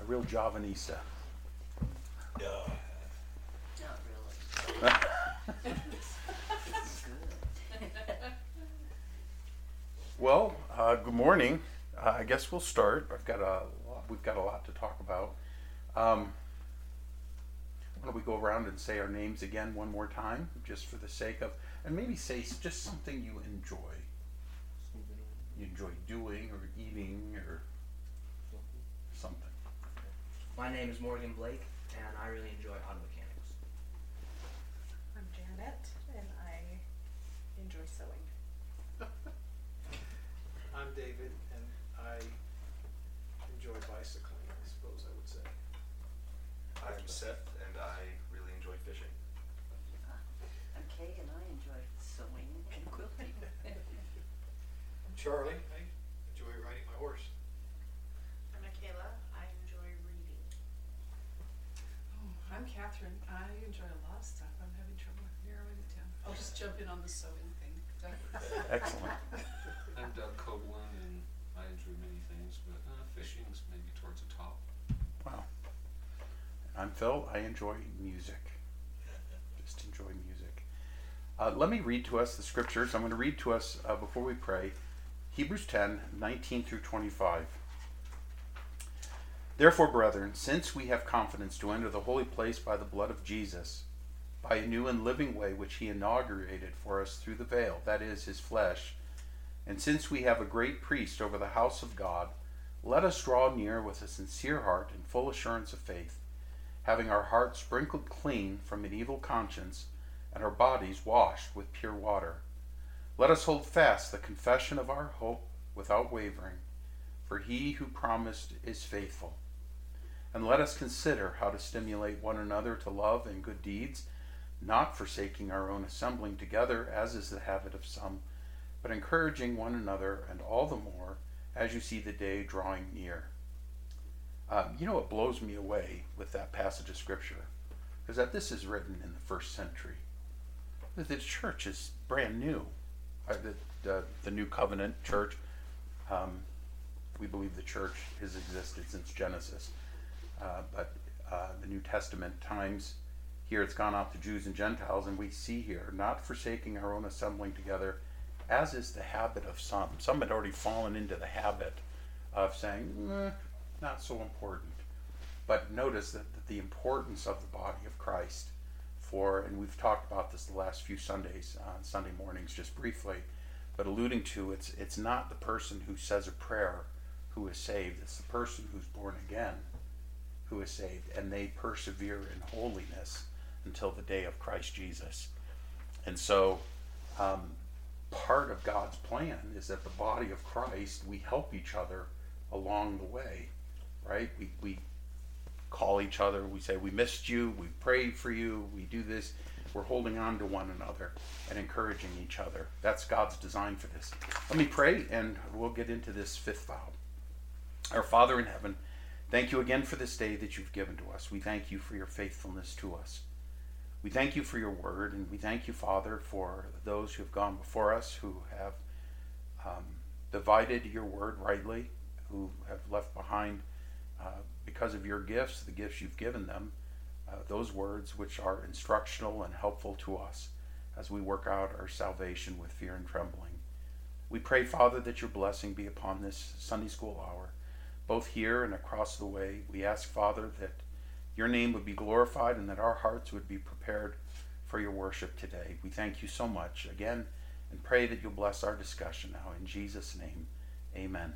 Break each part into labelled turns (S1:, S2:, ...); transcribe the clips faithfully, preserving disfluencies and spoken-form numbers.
S1: a real Javanista.
S2: Yeah.
S3: Not really.
S1: Well, uh, good morning. Uh, I guess we'll start. I've got a lot, we've got a lot to talk about. Um, why don't we go around and say our names again one more time, just for the sake of, and maybe say s- just something you enjoy. You enjoy doing or eating or something.
S4: My name is Morgan Blake, and I really enjoy auto mechanics.
S5: I'm Janet, and I enjoy sewing.
S6: I'm David, and I enjoy bicycling, I suppose I would say.
S2: I'm Seth, and I really enjoy fishing.
S3: I'm Kay, and I enjoy sewing and quilting.
S6: I'm Charlie, I enjoy riding my horse.
S7: I'm Michaela. I enjoy reading.
S8: Oh, I'm Catherine. I enjoy a lot of stuff. I'm having trouble narrowing it down. I'll just jump in on the sewing thing.
S1: Excellent.
S9: I'm Doug Copeland, and I enjoy many things, but uh, fishing is maybe towards the top.
S1: Wow. I'm Phil. I enjoy music. Just enjoy music. Uh, let me read to us the scriptures. I'm going to read to us uh, before we pray. Hebrews ten, nineteen through twenty-five. Therefore, brethren, since we have confidence to enter the holy place by the blood of Jesus, by a new and living way which he inaugurated for us through the veil, that is, his flesh, and since we have a great priest over the house of God, let us draw near with a sincere heart and full assurance of faith, having our hearts sprinkled clean from an evil conscience and our bodies washed with pure water. Let us hold fast the confession of our hope without wavering, for he who promised is faithful. And let us consider how to stimulate one another to love and good deeds, not forsaking our own assembling together, as is the habit of some, but encouraging one another, and all the more as you see the day drawing near. Um, you know what blows me away with that passage of Scripture is that this is written in the first century. The, the church is brand new. Uh, the, the, the New Covenant church, um, we believe the church has existed since Genesis. Uh, but uh, the New Testament times, here it's gone out to Jews and Gentiles, and we see here, not forsaking our own assembling together, as is the habit of some. Some had already fallen into the habit of saying, eh, not so important. But notice that, that the importance of the body of Christ for, and we've talked about this the last few Sundays, on uh, Sunday mornings just briefly, but alluding to it's it's not the person who says a prayer who is saved, it's the person who's born again who is saved, and they persevere in holiness until the day of Christ Jesus. And so um, part of God's plan is that the body of Christ, we help each other along the way, right? We, we call each other, we say we missed you, we prayed for you, we do this. We're holding on to one another and encouraging each other. That's God's design for this. Let me pray and we'll get into this fifth vow. Our Father in heaven, thank you again for this day that you've given to us. We thank you for your faithfulness to us. We thank you for your word, and we thank you, Father, for those who have gone before us, who have um, divided your word rightly, who have left behind, uh, because of your gifts, the gifts you've given them, uh, those words which are instructional and helpful to us as we work out our salvation with fear and trembling. We pray, Father, that your blessing be upon this Sunday school hour, both here and across the way. We ask, Father, that your name would be glorified and that our hearts would be prepared for your worship today. We thank you so much again and pray that you'll bless our discussion now. In Jesus' name, amen.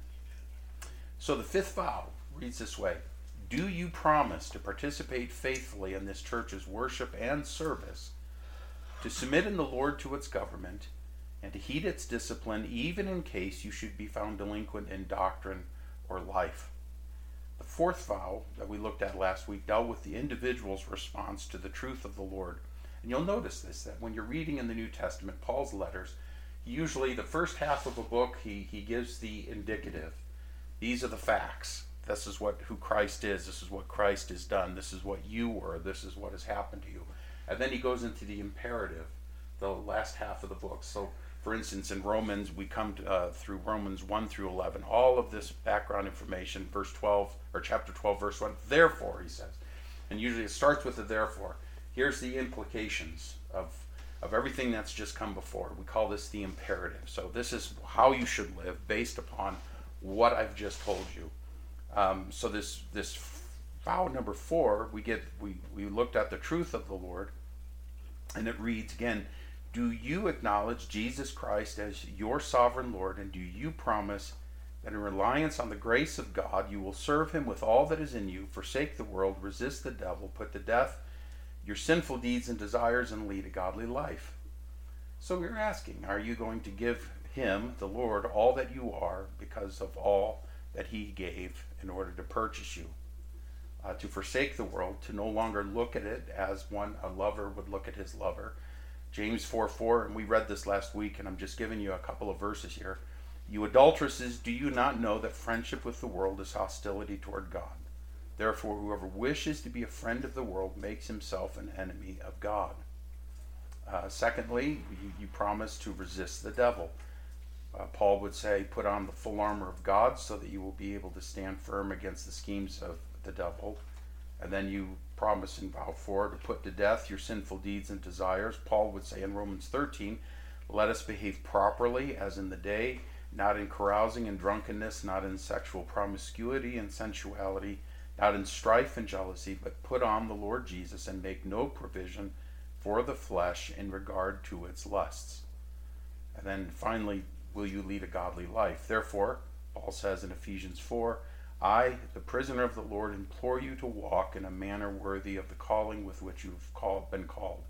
S1: So the fifth vow reads this way. Do you promise to participate faithfully in this church's worship and service, to submit in the Lord to its government, and to heed its discipline, even in case you should be found delinquent in doctrine or life? The fourth vow that we looked at last week dealt with the individual's response to the truth of the Lord. And you'll notice this, that when you're reading in the New Testament, Paul's letters, he usually, the first half of a book, he, he gives the indicative. These are the facts. This is what who Christ is. This is what Christ has done. This is what you were. This is what has happened to you. And then he goes into the imperative, the last half of the book. So for instance, in Romans, we come to, uh, through Romans one through eleven, all of this background information, verse twelve, or chapter twelve, verse one, therefore, he says. And usually it starts with the therefore. Here's the implications of, of everything that's just come before. We call this the imperative. So this is how you should live based upon what I've just told you. Um, so this this vow number four, we get we, we looked at the truth of the Lord, and it reads again, do you acknowledge Jesus Christ as your sovereign Lord, and do you promise that in reliance on the grace of God you will serve him with all that is in you, forsake the world, resist the devil, put to death your sinful deeds and desires, and lead a godly life? So we're asking, are you going to give him, the Lord, all that you are because of all that he gave in order to purchase you? Uh, to forsake the world, to no longer look at it as one, a lover would look at his lover. James four four, and we read this last week, and I'm just giving you a couple of verses here. You adulteresses, do you not know that friendship with the world is hostility toward God? Therefore, whoever wishes to be a friend of the world makes himself an enemy of God. Uh, secondly, you, you promise to resist the devil. Uh, Paul would say, put on the full armor of God so that you will be able to stand firm against the schemes of the devil. And then you promise in vow four to put to death your sinful deeds and desires. Paul would say in Romans thirteen, let us behave properly as in the day, not in carousing and drunkenness, not in sexual promiscuity and sensuality, not in strife and jealousy, but put on the Lord Jesus and make no provision for the flesh in regard to its lusts. And then finally, will you lead a godly life? Therefore, Paul says in Ephesians four, I, the prisoner of the Lord, implore you to walk in a manner worthy of the calling with which you've called, been called.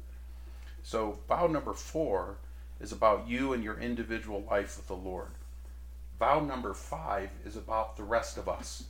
S1: So vow number four is about you and your individual life with the Lord. Vow number five is about the rest of us.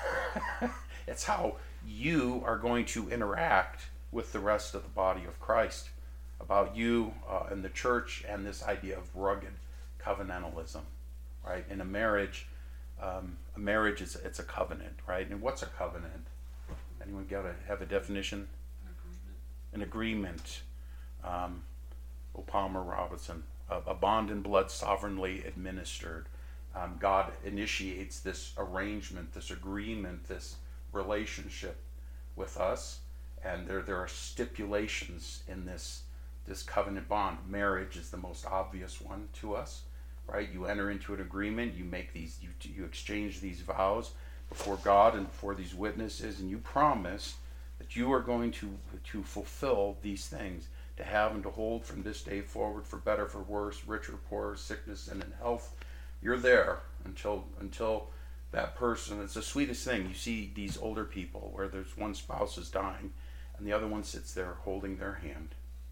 S1: It's how you are going to interact with the rest of the body of Christ, about you uh, and the church, and this idea of rugged covenantalism, right? In a marriage, um, a marriage is it's a covenant, right? And what's a covenant? Anyone got to have a definition?
S9: An agreement.
S1: An agreement. Um, O. Palmer Robinson, a, a bond in blood sovereignly administered. Um, God initiates this arrangement, this agreement, this relationship with us, and there there are stipulations in this this covenant bond. Marriage is the most obvious one to us, right? You enter into an agreement, you make these, you you exchange these vows before God and before these witnesses, and you promise that you are going to to fulfill these things, to have and to hold from this day forward, for better, for worse, rich or poor, sickness and in health. You're there until until that person. It's the sweetest thing. You see these older people where there's one spouse is dying and the other one sits there holding their hand,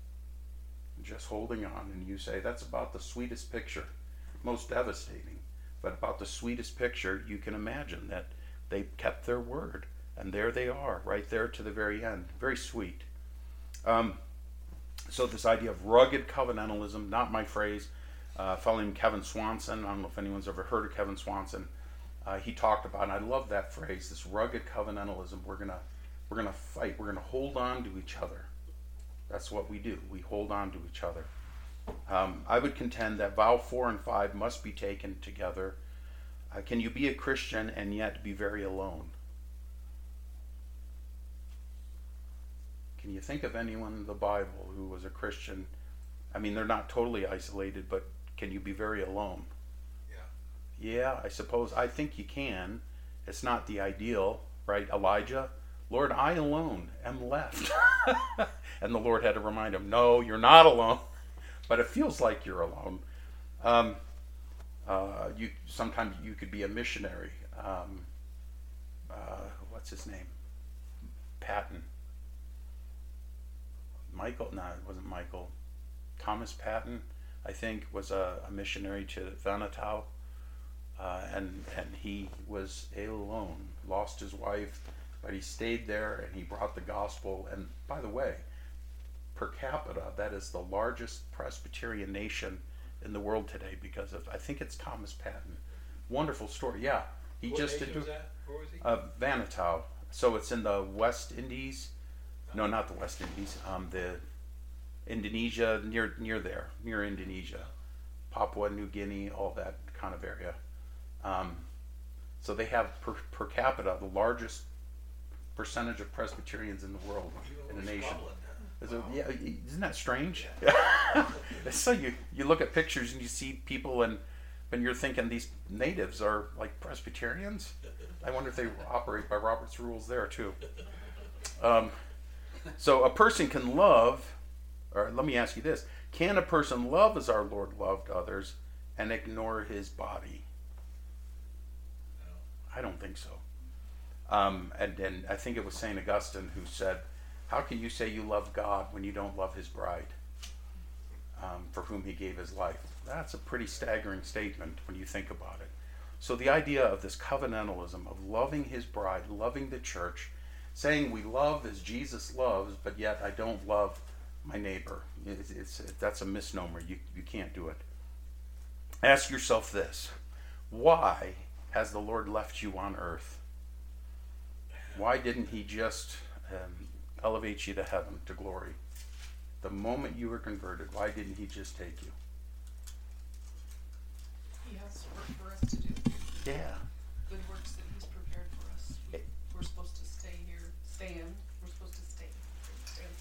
S1: just holding on, and you say, that's about the sweetest picture, most devastating, but about the sweetest picture you can imagine, that they kept their word, and there they are, right there to the very end. Very sweet. Um, so this idea of rugged covenantalism, not my phrase. Uh, a fellow named Kevin Swanson, I don't know if anyone's ever heard of Kevin Swanson. Uh, he talked about, and I love that phrase, this rugged covenantalism. We're gonna, we're gonna fight. We're gonna hold on to each other. That's what we do. We hold on to each other. Um, I would contend that vow four and five must be taken together. Uh, can you be a Christian and yet be very alone? Can you think of anyone in the Bible who was a Christian? I mean, they're not totally isolated, but can you be very alone?
S2: Yeah.
S1: Yeah, I suppose. I think you can. It's not the ideal, right? Elijah, Lord, I alone am left. And the Lord had to remind him, no, you're not alone. But it feels like you're alone. Um, uh, you sometimes you could be a missionary. Um, uh, what's his name? Patton. Michael? No, it wasn't Michael. Thomas Patton, I think, was a, a missionary to Vanuatu, uh, and and he was alone, lost his wife, but he stayed there and he brought the gospel. And by the way, per capita, that is the largest Presbyterian nation in the world today because of, I think it's Thomas Patton. Wonderful story. Yeah, he
S6: What
S1: just
S6: nation
S1: did
S6: was that? Where was he?
S1: uh, Vanuatu. So it's in the West Indies. No, not the West Indies. Um, the Indonesia, near near there, near Indonesia. Papua New Guinea, all that kind of area. Um, so they have per, per capita the largest percentage of Presbyterians in the world in a nation. Is it, yeah, isn't that strange? So you you look at pictures and you see people, and and you're thinking these natives are like Presbyterians. I wonder if they operate by Robert's rules there too. Um, so a person can love, or let me ask you this: can a person love as our Lord loved others and ignore his body? I don't think so. Um, and, and I think it was Saint Augustine who said, how can you say you love God when you don't love his bride, um, for whom he gave his life? That's a pretty staggering statement when you think about it. So the idea of this covenantalism of loving his bride, loving the church, saying we love as Jesus loves, but yet I don't love my neighbor. It's, it's, that's a misnomer. You, you can't do it. Ask yourself this: why has the Lord left you on earth? Why didn't he just um, elevate you to heaven, to glory? The moment you were converted, why didn't he just take you?
S8: He has work for us to do.
S1: Yeah.
S8: Good works that he's prepared for us. We're supposed to stay here, stand. We're supposed to stay, stand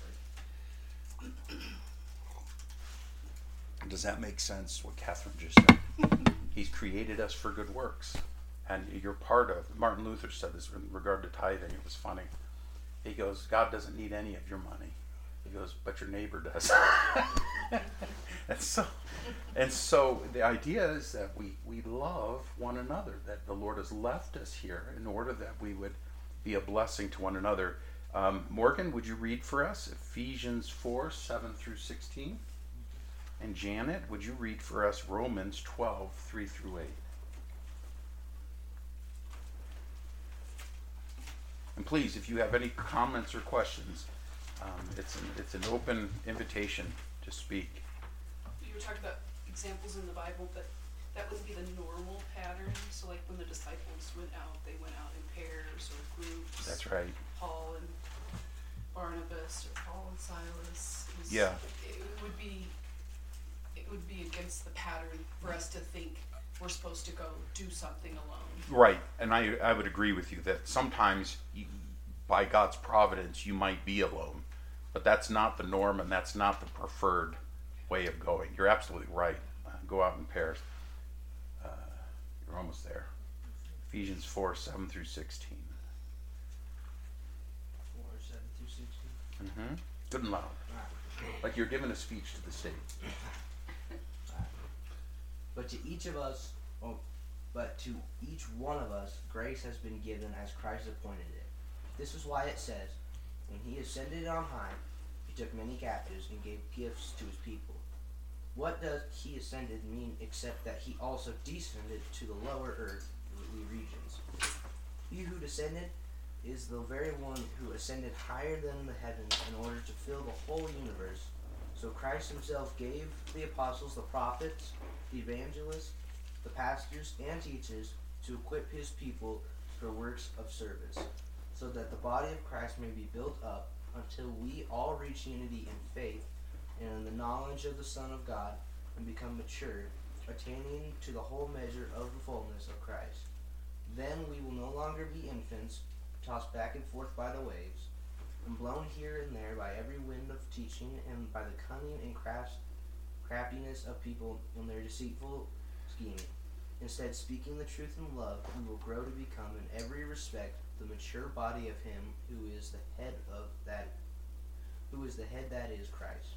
S8: for.
S1: Does that make sense, what Catherine just said? He's created us for good works. And you're part of, Martin Luther said this in regard to tithing. It was funny. He goes, God doesn't need any of your money. He goes, but your neighbor does. and so and so the idea is that we, we love one another, that the Lord has left us here in order that we would be a blessing to one another. Um, Morgan, would you read for us Ephesians four, seven through sixteen? And Janet, would you read for us Romans twelve, three through eight? And please, if you have any comments or questions, um, it's an, it's an open invitation to speak.
S8: You were talking about examples in the Bible, but that wouldn't be the normal pattern. So like when the disciples went out, they went out in pairs or groups.
S1: That's right.
S8: Paul and Barnabas, or Paul and Silas. It was,
S1: Yeah.
S8: It would be, it would be against the pattern for us to think we're supposed to go do something alone.
S1: Right, and I I would agree with you that sometimes you, by God's providence you might be alone, but that's not the norm and that's not the preferred way of going. You're absolutely right. Uh, go out in pairs. Uh, you're almost there. Ephesians four, seven through sixteen.
S4: Four, seven through sixteen.
S1: Mm-hmm. Good and loud. Like you're giving a speech to the state.
S4: But to each of us, oh, but to each one of us, grace has been given as Christ appointed it. This is why it says, when he ascended on high, he took many captives and gave gifts to his people. What does he ascended mean except that he also descended to the lower earth regions? He who descended is the very one who ascended higher than the heavens in order to fill the whole universe. So Christ himself gave the apostles, the prophets, the evangelists, the pastors, and teachers to equip his people for works of service, so that the body of Christ may be built up until we all reach unity in faith and in the knowledge of the Son of God and become mature, attaining to the whole measure of the fullness of Christ. Then we will no longer be infants, tossed back and forth by the waves, and blown here and there by every wind of teaching and by the cunning and craft, craftiness of people in their deceitful scheming. Instead, speaking the truth in love, we will grow to become in every respect the mature body of him who is the head of that who is the head that is Christ.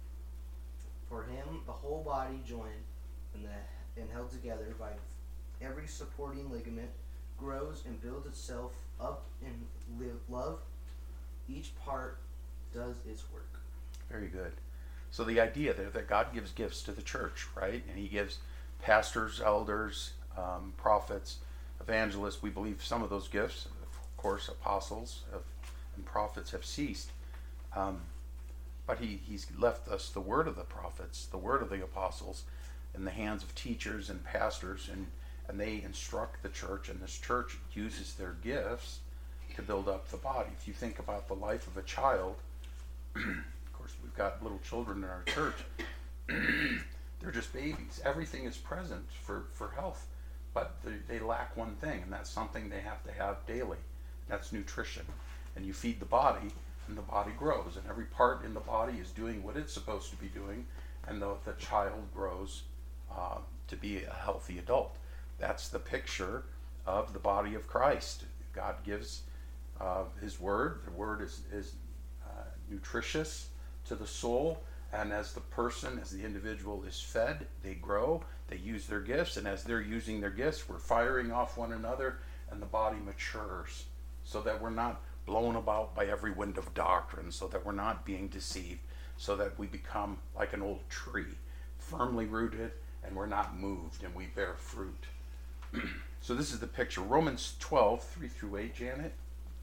S4: For him the whole body joined and the and held together by every supporting ligament grows and builds itself up in live, love. Each part does its work.
S1: Very good. So the idea there that God gives gifts to the church, right? And he gives pastors, elders, um, prophets, evangelists. We believe some of those gifts, of course, apostles have, and prophets have ceased. Um, but he, he's left us the word of the prophets, the word of the apostles in the hands of teachers and pastors, and, and they instruct the church, and this church uses their gifts to build up the body. If you think about the life of a child, of course we've got little children in our church, They're just babies. Everything is present for, for health, but they, they lack one thing, and that's something they have to have daily. That's nutrition. And you feed the body, and the body grows, and every part in the body is doing what it's supposed to be doing, and the, the child grows uh, to be a healthy adult. That's the picture of the body of Christ. God gives uh, His Word. The Word is, is uh, nutritious to the soul, and as the person, as the individual is fed, they grow, they use their gifts, and as they're using their gifts, we're firing off one another, and the body matures, so that we're not blown about by every wind of doctrine, so that we're not being deceived, so that we become like an old tree, firmly rooted, and we're not moved, and we bear fruit. So this is the picture. Romans twelve, three through eight, Janet.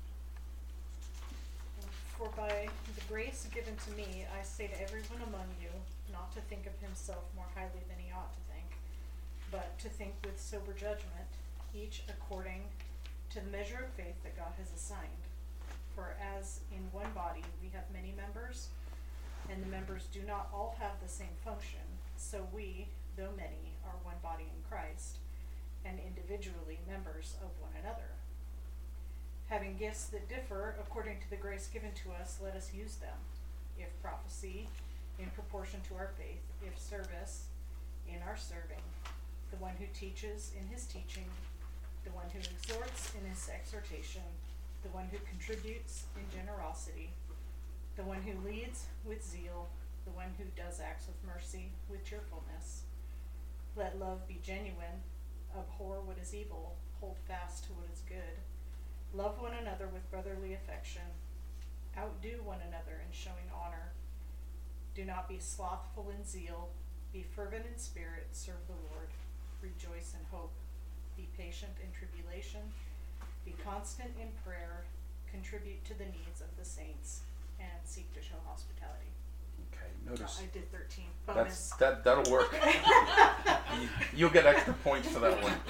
S5: For by the grace given to me, I say to everyone among you, not to think of himself more highly than he ought to think, but to think with sober judgment, each according to the measure of faith that God has assigned. For as in one body we have many members, and the members do not all have the same function, so we, though many, are one body in Christ, and individually members of one another. Having gifts that differ according to the grace given to us, let us use them. If prophecy, in proportion to our faith; if service, in our serving; the one who teaches, in his teaching; the one who exhorts, in his exhortation; the one who contributes, in generosity; the one who leads, with zeal; the one who does acts of mercy, with cheerfulness. Let love be genuine. Abhor what is evil. Hold fast to what is good. Love one another with brotherly affection. Outdo one another in showing honor. Do not be slothful in zeal. Be fervent in spirit. Serve the Lord. Rejoice in hope. Be patient in tribulation. Be constant in prayer. Contribute to the needs of the saints. And seek to show hospitality.
S1: Okay, notice.
S5: I did thirteen.
S1: That's,
S5: Bonus.
S1: that, that'll work. you, you'll get extra points for that one.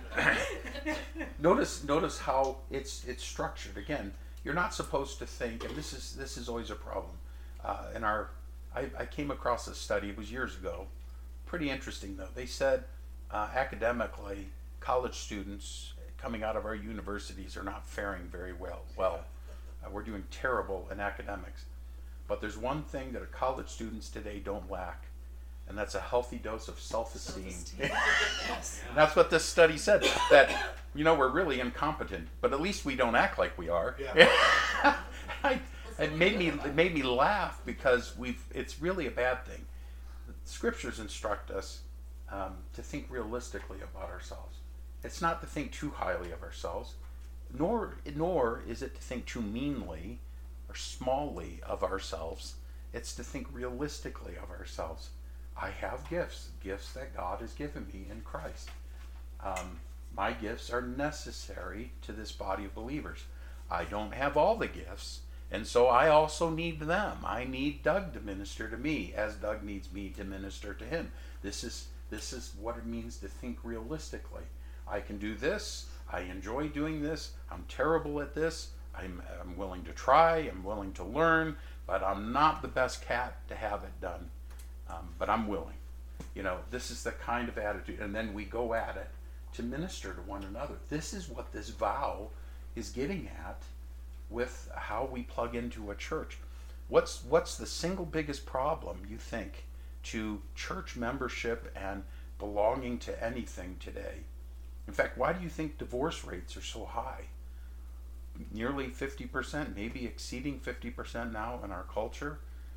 S1: notice notice how it's it's structured. Again, you're not supposed to think, and this is this is always a problem. Uh, in our, I, I came across a study, it was years ago, pretty interesting though. They said uh, academically, college students coming out of our universities are not faring very well. Well, uh, we're doing terrible in academics. But there's one thing that our college students today don't lack, and that's a healthy dose of self-esteem.
S8: Self-esteem. Yes.
S1: And that's what this study said, that, you know, we're really incompetent, but at least we don't act like we are.
S6: Yeah.
S1: I, it made me it made me laugh because we've it's really a bad thing. The scriptures instruct us um, to think realistically about ourselves. It's not to think too highly of ourselves, nor nor is it to think too meanly or smallly of ourselves. It's to think realistically of ourselves. I have gifts, gifts that God has given me in Christ. Um, my gifts are necessary to this body of believers. I don't have all the gifts, and so I also need them. I need Doug to minister to me as Doug needs me to minister to him. This is this is what it means to think realistically. I can do this. I enjoy doing this. I'm terrible at this. I'm, I'm willing to try, I'm willing to learn, but I'm not the best cat to have it done. Um, but I'm willing. You know, this is the kind of attitude. And then we go at it to minister to one another. This is what this vow is getting at with how we plug into a church. What's, what's the single biggest problem, you think, to church membership and belonging to anything today? In fact, why do you think divorce rates are so high? Nearly fifty percent, maybe exceeding fifty percent now in our culture.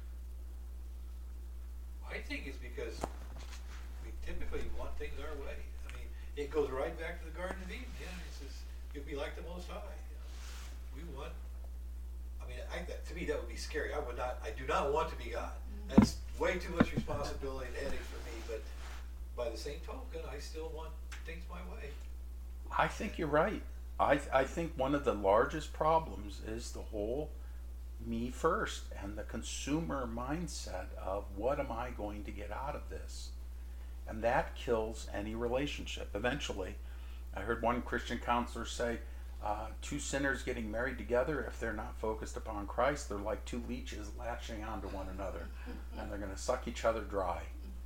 S10: I think it's because we typically want things our way. I mean, it goes right back to the Garden of Eden. Yeah, it says you'll be like the Most High. You know, we want. I mean, I, that, to me that would be scary. I would not. I do not want to be God. That's way too much responsibility and headache for me. But by the same token, I still want things my way.
S1: I think you're right. I, I think one of the largest problems is the whole me first and the consumer mindset of what am I going to get out of this? And that kills any relationship. Eventually, I heard one Christian counselor say, uh, two sinners getting married together, if they're not focused upon Christ, they're like two leeches latching onto one another, and they're going to suck each other dry.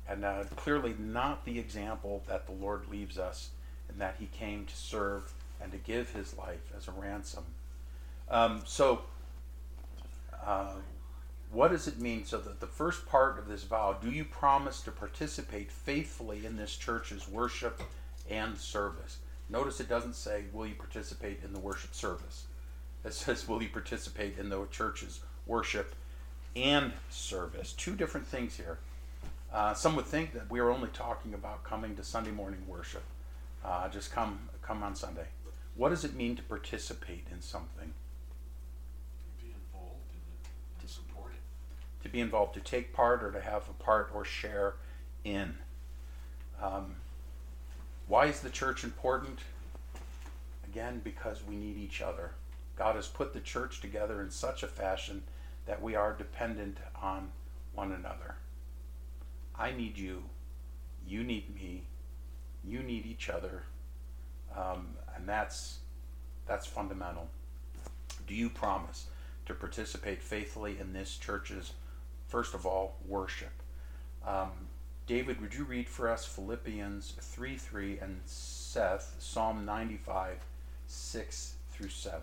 S1: and uh, clearly not the example that the Lord leaves us, in that he came to serve and to give his life as a ransom. Um, so, uh, what does it mean? So that the first part of this vow, do you promise to participate faithfully in this church's worship and service? Notice it doesn't say, will you participate in the worship service? It says, will you participate in the church's worship and service? Two different things here. Uh, some would think that we are only talking about coming to Sunday morning worship. Uh, just come, come on Sunday. What does it mean to participate in something?
S9: Be involved in it, to support it.
S1: To be involved, to take part or to have a part or share in. Um, why is the church important? Again, because we need each other. God has put the church together in such a fashion that we are dependent on one another. I need you. You need me. You need each other. Um, and that's that's fundamental. Do you promise to participate faithfully in this church's, first of all, worship? Um, David, would you read for us Philippians three three and Seth, Psalm ninety-five, six through seven?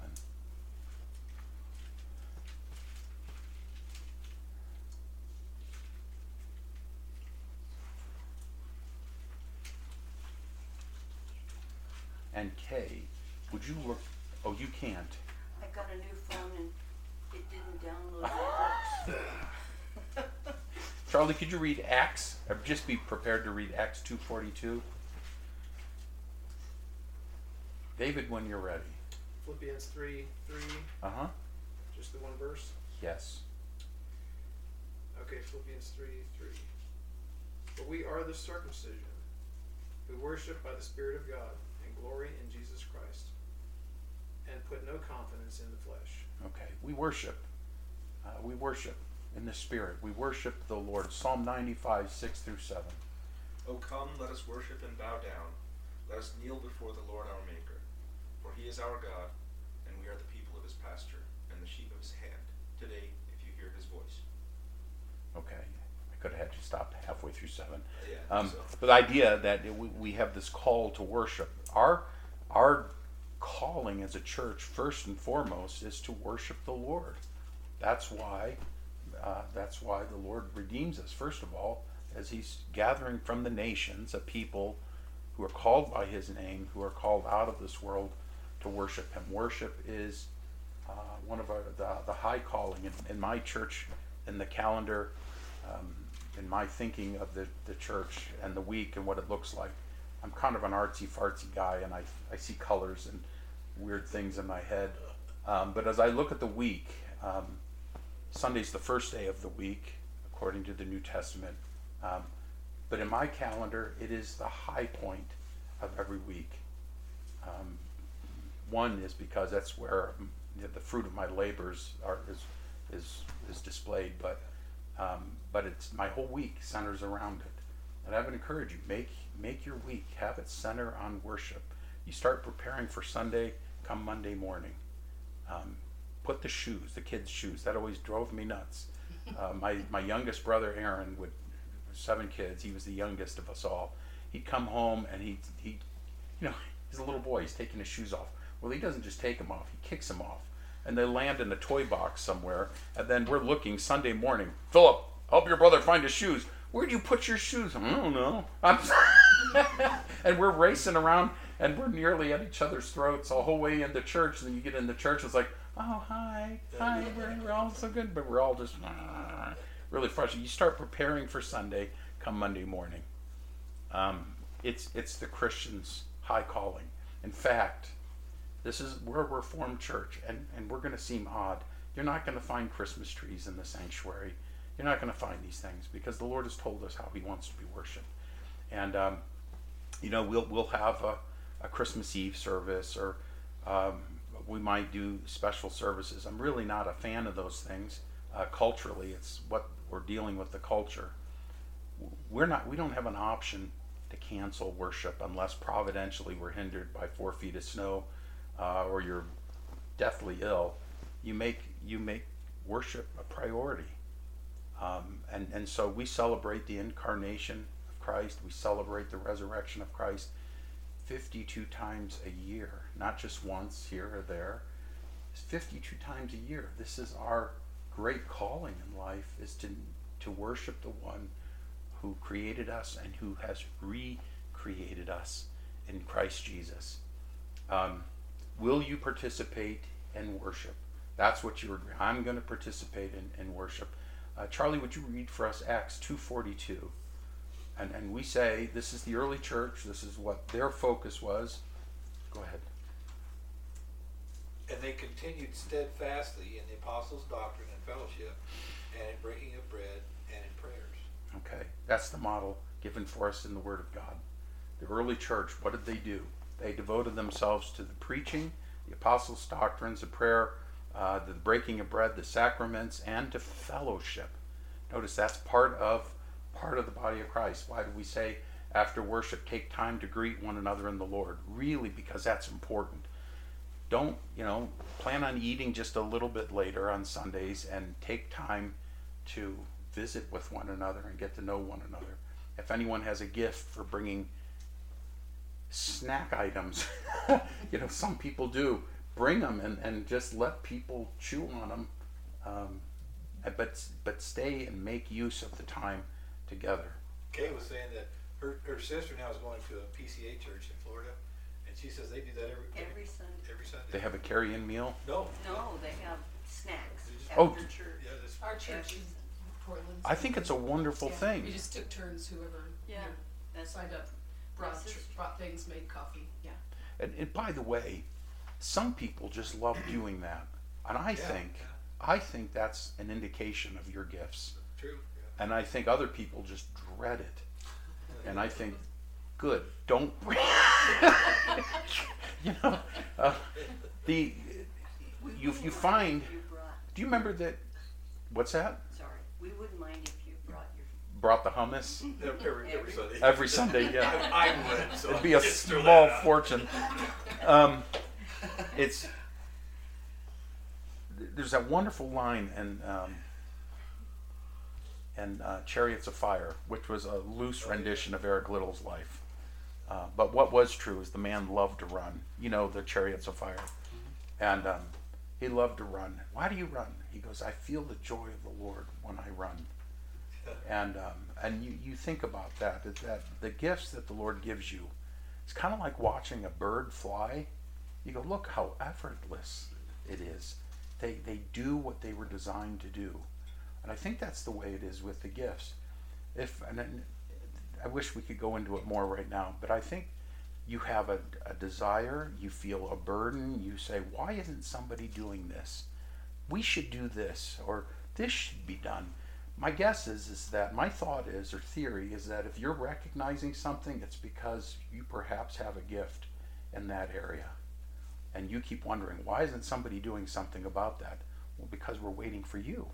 S1: And Kay, would you look? Oh, you can't.
S3: I got a new phone and it didn't download my books.
S1: Charlie, could you read Acts? Or just be prepared to read Acts two forty-two. David, when you're ready.
S6: Philippians three three,
S1: Uh huh.
S6: just the one verse.
S1: Yes.
S6: Okay, Philippians three three. But we are the circumcision, who worship by the Spirit of God and glory in Jesus Christ, and put no confidence in the flesh.
S1: Okay. We worship. Uh, we worship in the Spirit. We worship the Lord. Psalm ninety-five, six through seven.
S2: O come, let us worship and bow down. Let us kneel before the Lord our Maker. For he is our God, and we are the people of his pasture, and the sheep of his hand. Today, if you hear his voice.
S1: Okay. I could have had you stop halfway through seven.
S2: Yeah,
S1: Um,
S2: so.
S1: but the idea that it, we, we have this call to worship. Our, our calling as a church, first and foremost, is to worship the Lord. That's why, uh, that's why the Lord redeems us, first of all, as he's gathering from the nations a people who are called by his name, who are called out of this world to worship him. Worship is uh, one of our, the, the high calling in, in my church, in the calendar, um, in my thinking of the, the church and the week and what it looks like. I'm kind of an artsy fartsy guy, and I, I see colors and weird things in my head. Um, but as I look at the week, um, Sunday's the first day of the week, according to the New Testament. Um, but in my calendar, it is the high point of every week. Um, one is because that's where um, the fruit of my labors are is is is displayed, but um, but it's my whole week centers around it. And I would encourage you, make make your week, have it center on worship. You start preparing for Sunday, come Monday morning. Um, put the shoes, the kids' shoes. That always drove me nuts. Uh, my my youngest brother Aaron, with seven kids, he was the youngest of us all. He'd come home and he he, you know, he's a little boy. He's taking his shoes off. Well, he doesn't just take them off; he kicks them off, and they land in a toy box somewhere. And then we're looking Sunday morning. Philip, help your brother find his shoes. Where'd you put your shoes? I don't know. I'm and we're racing around, and we're nearly at each other's throats the whole way into church. And then you get into church, it's like, oh, hi, hi, we're, we're all so good, but we're all just uh, really frustrated. You start preparing for Sunday come Monday morning. Um, it's it's the Christian's high calling. In fact, this is we're a Reformed church, and, and we're going to seem odd. You're not going to find Christmas trees in the sanctuary. You're not going to find these things because the Lord has told us how he wants to be worshiped. And, um, you know, we'll we'll have a, a Christmas Eve service, or um, we might do special services. I'm really not a fan of those things. Uh, culturally, it's what we're dealing with, the culture. We're not, we don't have an option to cancel worship unless providentially we're hindered by four feet of snow uh, or you're deathly ill. You make, you make worship a priority. Um, and, and so we celebrate the incarnation Christ. We celebrate the resurrection of Christ fifty-two times a year, not just once here or there. It's fifty-two times a year. This is our great calling in life, is to to worship the one who created us and who has recreated us in Christ Jesus. Um, will you participate in worship? That's what you're. I'm going to participate in, in worship. Uh, Charlie, would you read for us Acts two forty-two? And and we say this is the early church. This is what their focus was. Go ahead.
S10: And they continued steadfastly in the apostles' doctrine and fellowship, and in breaking of bread and in prayers.
S1: Okay, that's the model given for us in the Word of God. The early church, what did they do? They devoted themselves to the preaching, the apostles' doctrines, the prayer, uh, the breaking of bread, the sacraments, and to fellowship. Notice that's part of part of the body of Christ. Why do we say after worship, take time to greet one another in the Lord? Really, because that's important. Don't, you know, plan on eating just a little bit later on Sundays and take time to visit with one another and get to know one another. If anyone has a gift for bringing snack items, you know, some people do, bring them and, and just let people chew on them. Um, but but stay and make use of the time together.
S10: Kay was saying that her, her sister now is going to a P C A church in Florida, and she says they do that every every,
S3: Every Sunday.
S10: every Sunday.
S1: They have a carry-in meal.
S10: No.
S3: No, they have snacks
S1: Oh,
S3: after church.
S10: Yeah, this,
S8: Our church is Portland.
S1: I think it's a wonderful
S8: Yeah,
S1: thing.
S8: We just took turns, whoever you
S3: Yeah,
S8: know,
S3: that's
S8: signed up, brought,
S3: This
S8: tr-
S3: is-
S8: brought things, made coffee, yeah.
S1: And, and by the way, some people just love doing that, and I
S10: Yeah,
S1: think
S10: yeah.
S1: I think that's an indication of your gifts.
S10: true. Yeah.
S1: And I think other people just dread it. And I think, good, don't. you know, uh, the you you find.
S3: You brought,
S1: Do you remember that? What's that?
S3: sorry, we wouldn't mind if you brought your,
S1: Brought the hummus
S10: Every, every Sunday.
S1: every Sunday. Yeah.
S10: I would. So
S1: It'd be a
S10: just throw
S1: small
S10: that out.
S1: fortune. Um, it's there's that wonderful line in um, in uh, Chariots of Fire, which was a loose rendition of Eric Little's life. Uh, but what was true is the man loved to run. You know, the Chariots of Fire, and um, he loved to run. Why do you run? He goes, I feel the joy of the Lord when I run. And um, and you, you think about that, that, that the gifts that the Lord gives you, it's kind of like watching a bird fly. You go, look how effortless it is. They they do what they were designed to do. And I think that's the way it is with the gifts. If and then, I wish we could go into it more right now, but I think you have a, a desire, you feel a burden, you say, why isn't somebody doing this? We should do this, or this should be done. My guess is is that my thought is, or theory is that if you're recognizing something, it's because you perhaps have a gift in that area. And you keep wondering, why isn't somebody doing something about that? Well, because we're waiting for you.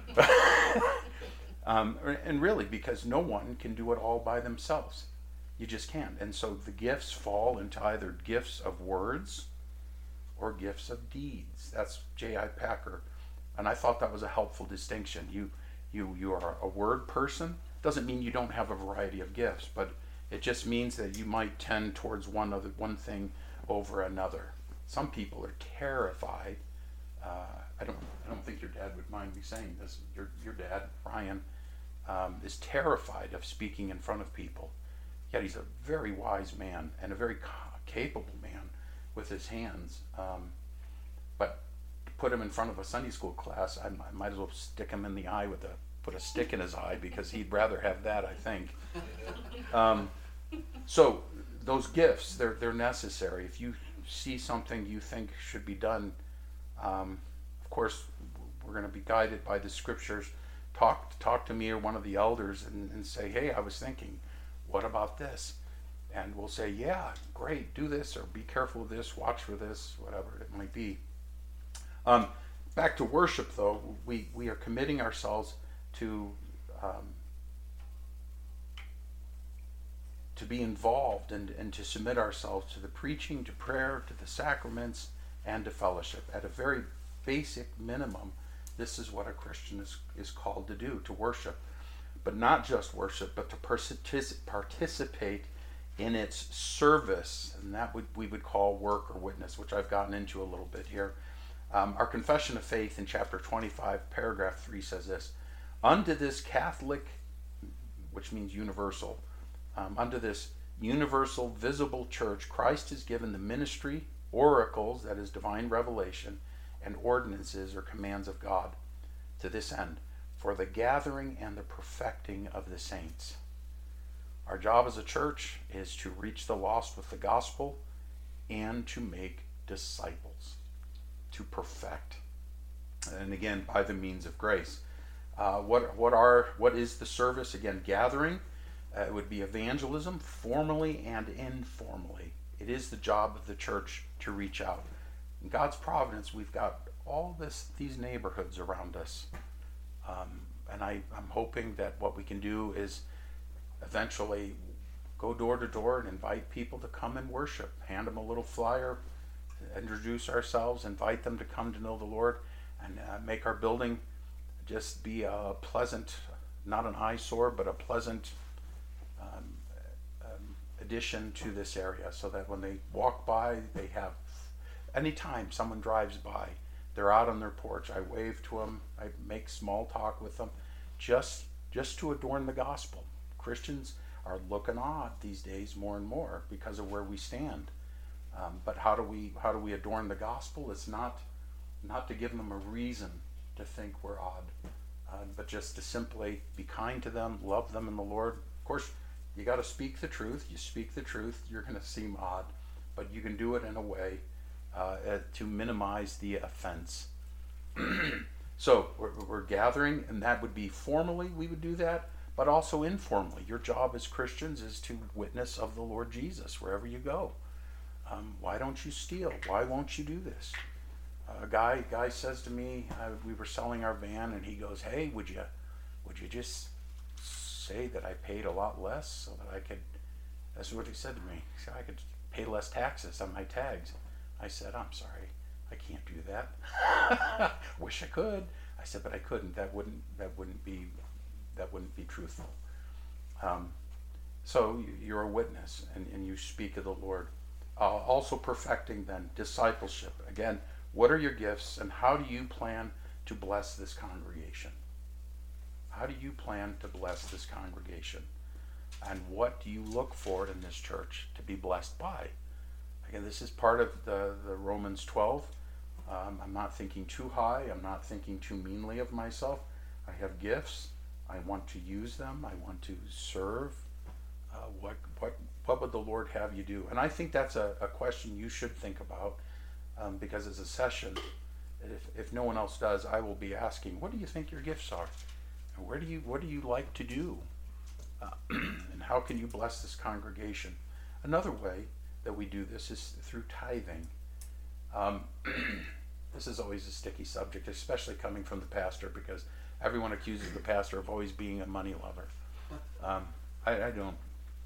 S1: um, and really, because no one can do it all by themselves. You just can't. And so the gifts fall into either gifts of words or gifts of deeds. That's J I Packer. And I thought that was a helpful distinction. You you you are a word person. Doesn't mean you don't have a variety of gifts, but it just means that you might tend towards one other one thing over another. Some people are terrified. Uh, I don't I don't think your dad would mind me saying this. Your your dad, Ryan, um, is terrified of speaking in front of people. Yet he's a very wise man and a very ca- capable man with his hands. Um, but to put him in front of a Sunday school class, I, I might as well stick him in the eye with a put a stick in his eye, because he'd rather have that, I think. Um, so those gifts, they're they're necessary. If you see something you think should be done, um, of course, we're going to be guided by the scriptures. Talk talk to me or one of the elders and, and say, hey, I was thinking, what about this? And we'll say, yeah, great, do this, or be careful of this, watch for this, whatever it might be. Um, back to worship, though, we, we are committing ourselves to um, to be involved and, and to submit ourselves to the preaching, to prayer, to the sacraments, and to fellowship. At a very basic minimum, this is what a Christian is, is called to do, to worship. but not just worship, but to particip- participate in its service, and that would we would call work or witness, which I've gotten into a little bit here. Um, our Confession of Faith in chapter twenty-five, paragraph three says this: unto this Catholic, which means universal, um, unto this universal visible church, Christ has given the ministry, oracles, that is divine revelation, and ordinances or commands of God, to this end, for the gathering and the perfecting of the saints. Our job as a church is to reach the lost with the gospel and to make disciples, to perfect, and again by the means of grace. Uh, what what are what is the service? Again, gathering. Uh, it would be evangelism, formally and informally. It is the job of the church to reach out. In God's providence, we've got all this these neighborhoods around us, um, and I, I'm hoping that what we can do is eventually go door to door and invite people to come and worship. Hand them a little flyer, introduce ourselves, invite them to come to know the Lord, and uh, make our building just be a pleasant, not an eyesore, but a pleasant um, um, addition to this area, so that when they walk by, they have, anytime someone drives by, they're out on their porch, I wave to them, I make small talk with them, just just to adorn the gospel. Christians are looking odd these days more and more because of where we stand. Um, but how do we how do we adorn the gospel? It's not not to give them a reason to think we're odd, uh, but just to simply be kind to them, love them in the Lord. Of course, you got to speak the truth. You speak the truth, you're going to seem odd, but you can do it in a way uh, uh, to minimize the offense. So we're, we're gathering, and that would be formally, we would do that, but also informally. Your job as Christians is to witness of the Lord Jesus wherever you go. Um, why don't you steal? Why won't you do this? A guy guy says to me, uh, we were selling our van, and he goes, "Hey, would you would you just say that I paid a lot less so that I could?" That's what he said to me. He said, "I could pay less taxes on my tags." I said, "I'm sorry, I can't do that. Wish I could." I said, "But I couldn't. That wouldn't that wouldn't be that wouldn't be truthful." Um, so you're a witness, and, and you speak of the Lord. Uh, also perfecting then discipleship. Again, what are your gifts, and how do you plan to bless this congregation? How do you plan to bless this congregation? And what do you look for in this church to be blessed by? Again, this is part of the, the Romans twelve. Um, I'm not thinking too high. I'm not thinking too meanly of myself. I have gifts. I want to use them. I want to serve. Uh, what what what would the Lord have you do? And I think that's a, a question you should think about, um, because as a session, if, if no one else does, I will be asking, what do you think your gifts are? And where do you what do you like to do? Uh, and how can you bless this congregation? Another way that we do this is through tithing. Um, this is always a sticky subject, especially coming from the pastor, because everyone accuses the pastor of always being a money lover. Um, I, I don't.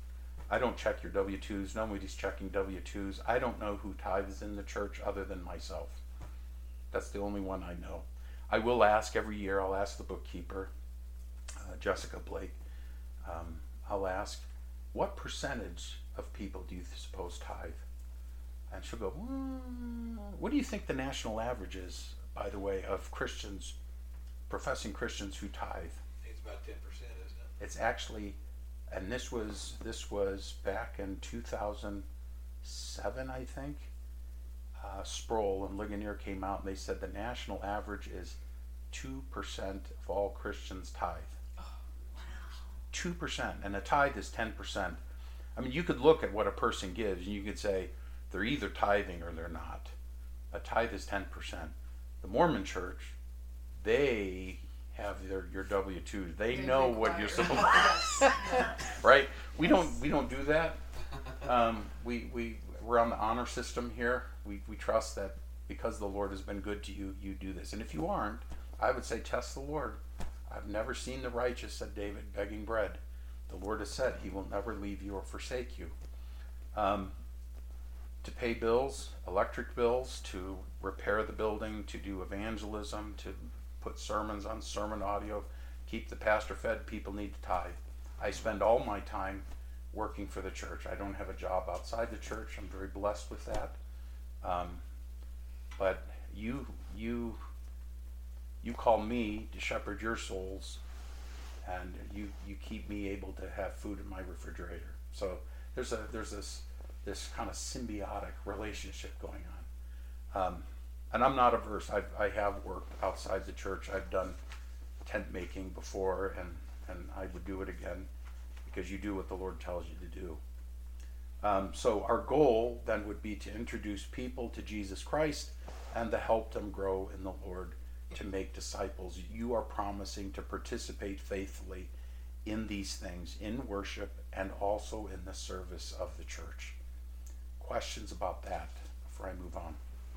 S1: I don't check your W two's. Nobody's checking W two's. I don't know who tithes in the church other than myself. That's the only one I know. I will ask every year. I'll ask the bookkeeper, uh, Jessica Blake. Um, I'll ask, what percentage of people do you suppose tithe? And she'll go, mm, what do you think the national average is, by the way, of Christians, professing Christians who tithe?
S10: I think it's about ten percent, isn't it?
S1: It's actually, and this was this was back in two thousand seven, I think. Uh, Sproul and Ligonier came out and they said the national average is two percent of all Christians tithe. two percent, and a tithe is ten percent. I mean, you could look at what a person gives and you could say they're either tithing or they're not. A tithe is ten percent. The Mormon Church, they have their your W two's. They,
S8: They
S1: know
S8: require.
S1: what you're supposed
S8: Yes.
S1: to right? We don't we don't do that. Um, we we we're on the honor system here. We we trust that because the Lord has been good to you, you do this. And if you aren't, I would say test the Lord. I've never seen the righteous, said David, begging bread. The Lord has said he will never leave you or forsake you. Um, to pay bills, electric bills, to repair the building, to do evangelism, to put sermons on sermon audio, keep the pastor fed, people need to tithe. I spend all my time working for the church. I don't have a job outside the church. I'm very blessed with that. Um, but you, you, you call me to shepherd your souls, and you, you keep me able to have food in my refrigerator. So there's a there's this this kind of symbiotic relationship going on. Um, and I'm not averse. I've, I have worked outside the church. I've done tent making before, and, and I would do it again, because you do what the Lord tells you to do. Um, so our goal then would be to introduce people to Jesus Christ and to help them grow in the Lord, to make disciples. You are promising to participate faithfully in these things, in worship and also in the service of the church. Questions about that before I move on?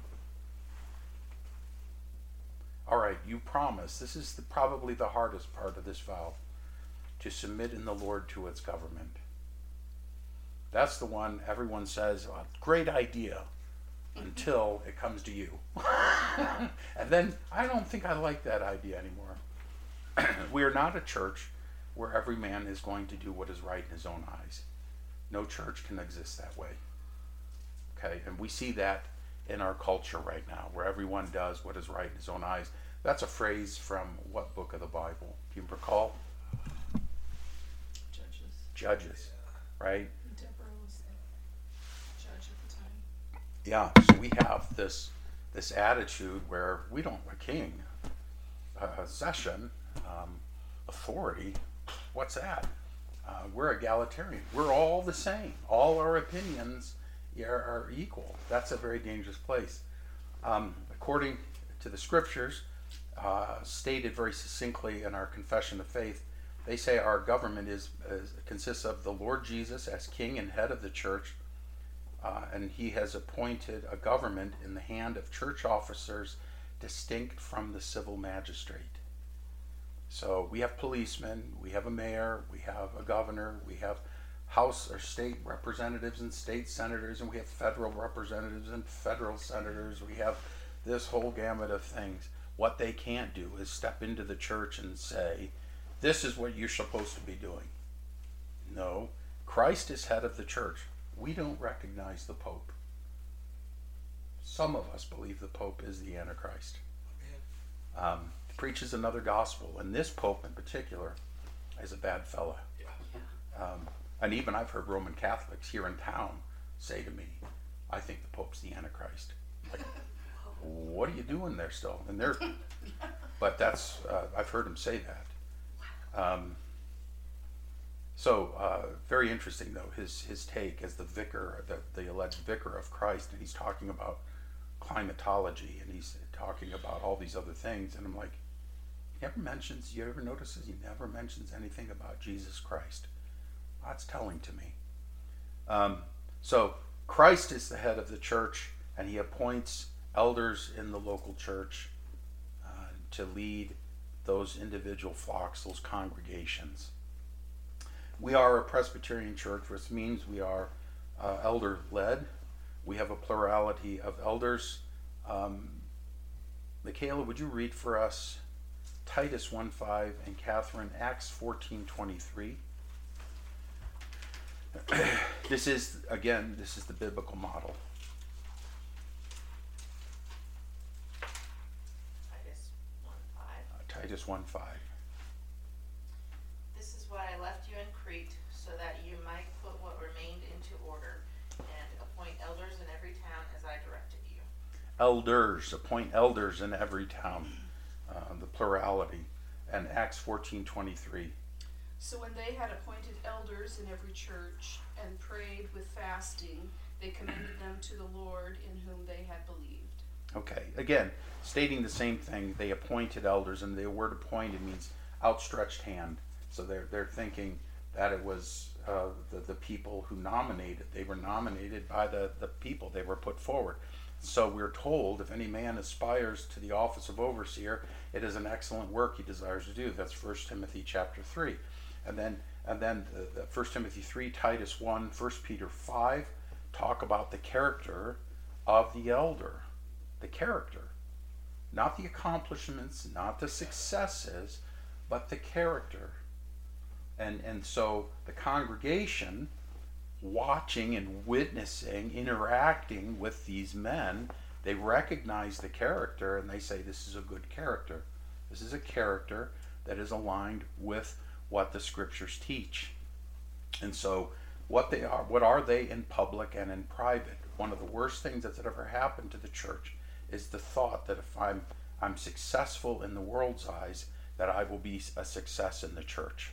S1: All right, you promise. This is the, probably the hardest part of this vow, to submit in the Lord to its government. That's the one everyone says, oh, great idea, until it comes to you. And then, I don't think I like that idea anymore. We are not a church where every man is going to do what is right in his own eyes. No church can exist that way. Okay, and we see that in our culture right now, where everyone does what is right in his own eyes. That's a phrase from what book of the Bible? Do you recall?
S8: Judges.
S1: Judges, right?
S8: Deborah was the judge at the time.
S1: Yeah, so we have this this attitude where we don't, a king, a possession, um, authority, what's that? Uh, we're egalitarian. We're all the same. All our opinions are, are equal. That's a very dangerous place. Um, according to the scriptures, uh, stated very succinctly in our confession of faith, they say our government is, is consists of the Lord Jesus as king and head of the church, uh, and he has appointed a government in the hand of church officers distinct from the civil magistrate. So we have policemen, we have a mayor, we have a governor, we have House or state representatives and state senators, and we have federal representatives and federal senators. We have this whole gamut of things. What they can't do is step into the church and say, this is what you're supposed to be doing. No, Christ is head of the church. We don't recognize the Pope. Some of us believe the Pope is the Antichrist. Um, preaches another gospel, and this Pope in particular is a bad fella. Um, and even I've heard Roman Catholics here in town say to me, I think the Pope's the Antichrist. Like, what are you doing there still? And they're, but that's, uh, I've heard him say that. Um, so, uh, very interesting though, his, his take as the vicar, the, the alleged vicar of Christ, and he's talking about climatology, and he's talking about all these other things, and I'm like, he never mentions, you ever notice he never mentions anything about Jesus Christ. That's telling to me. Um, so Christ is the head of the church, and he appoints elders in the local church uh, to lead those individual flocks, those congregations. We are a Presbyterian church, which means we are uh, elder-led. We have a plurality of elders. Um, Michaela, would you read for us Titus one five, and Catherine, Acts fourteen twenty-three? This is, again, this is the biblical model.
S7: Titus one five.
S1: Uh, Titus one five.
S7: This is why I left you in Crete, so that you might put what remained into order, and appoint elders in every town as I directed you.
S1: Elders, appoint elders in every town, uh, the plurality. And Acts fourteen twenty-three.
S8: So when they had appointed elders in every church and prayed with fasting, they commended them to the Lord in whom they had believed.
S1: Okay, again, stating the same thing, they appointed elders, and the word appointed means outstretched hand. So they're, they're thinking that it was uh, the, the people who nominated. They were nominated by the, the people. They were put forward. So we're told, if any man aspires to the office of overseer, it is an excellent work he desires to do. That's First Timothy chapter three. And then and then the, the First Timothy three, Titus one, First Peter five talk about the character of the elder. The character. Not the accomplishments, not the successes, but the character. And, and so the congregation, watching and witnessing, interacting with these men, they recognize the character and they say, this is a good character. This is a character that is aligned with what the scriptures teach. And so what they are, what are they in public and in private? One of the worst things that's ever happened to the church is the thought that if I'm I'm successful in the world's eyes, that I will be a success in the church.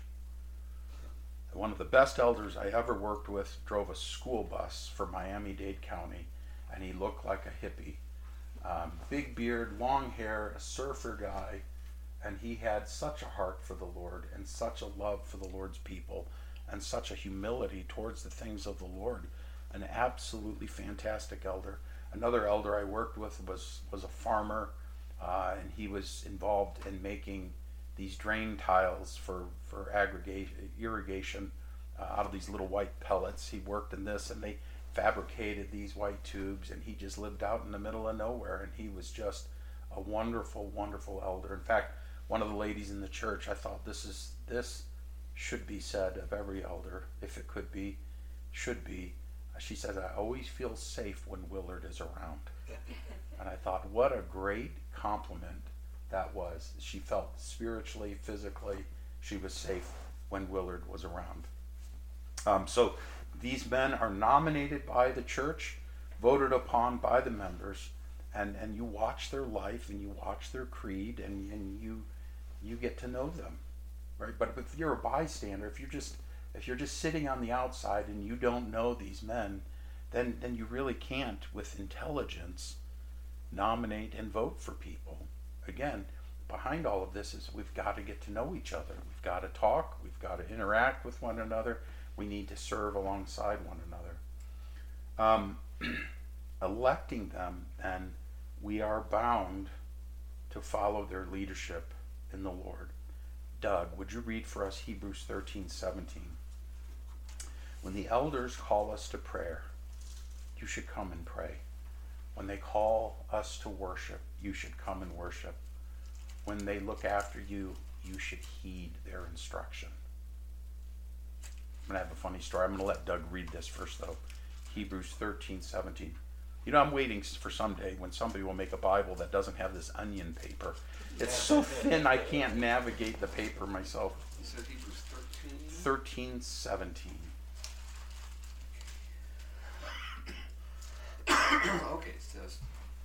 S1: One of the best elders I ever worked with drove a school bus for Miami-Dade County, and he looked like a hippie. Um, big beard, long hair, a surfer guy, and he had such a heart for the Lord and such a love for the Lord's people and such a humility towards the things of the Lord. An absolutely fantastic elder. Another elder I worked with was, was a farmer, uh, and he was involved in making these drain tiles for, for aggregate, irrigation uh, out of these little white pellets. He worked in this, and they fabricated these white tubes, and he just lived out in the middle of nowhere, and he was just a wonderful, wonderful elder. In fact, one of the ladies in the church, I thought this is this should be said of every elder, if it could be, should be. She says, I always feel safe when Willard is around. And I thought, what a great compliment that was. She felt spiritually, physically, she was safe when Willard was around. Um, so these men are nominated by the church, voted upon by the members, and, and you watch their life and you watch their creed, and, and you you get to know them, right? But if you're a bystander, if you're just if you're just sitting on the outside and you don't know these men, then then you really can't, with intelligence, nominate and vote for people. Again, behind all of this is we've got to get to know each other. We've got to talk. We've got to interact with one another. We need to serve alongside one another. Um, electing them, then, we are bound to follow their leadership in the Lord. Doug, would you read for us Hebrews thirteen seventeen? When the elders call us to prayer, you should come and pray. When they call us to worship, you should come and worship. When they look after you, you should heed their instruction. I'm going to have a funny story. I'm going to let Doug read this first, though. Hebrews thirteen seventeen. You know, I'm waiting for someday when somebody will make a Bible that doesn't have this onion paper. It's so thin I can't navigate the paper myself.
S9: You said Hebrews thirteen?
S1: thirteen seventeen.
S9: Okay, it says,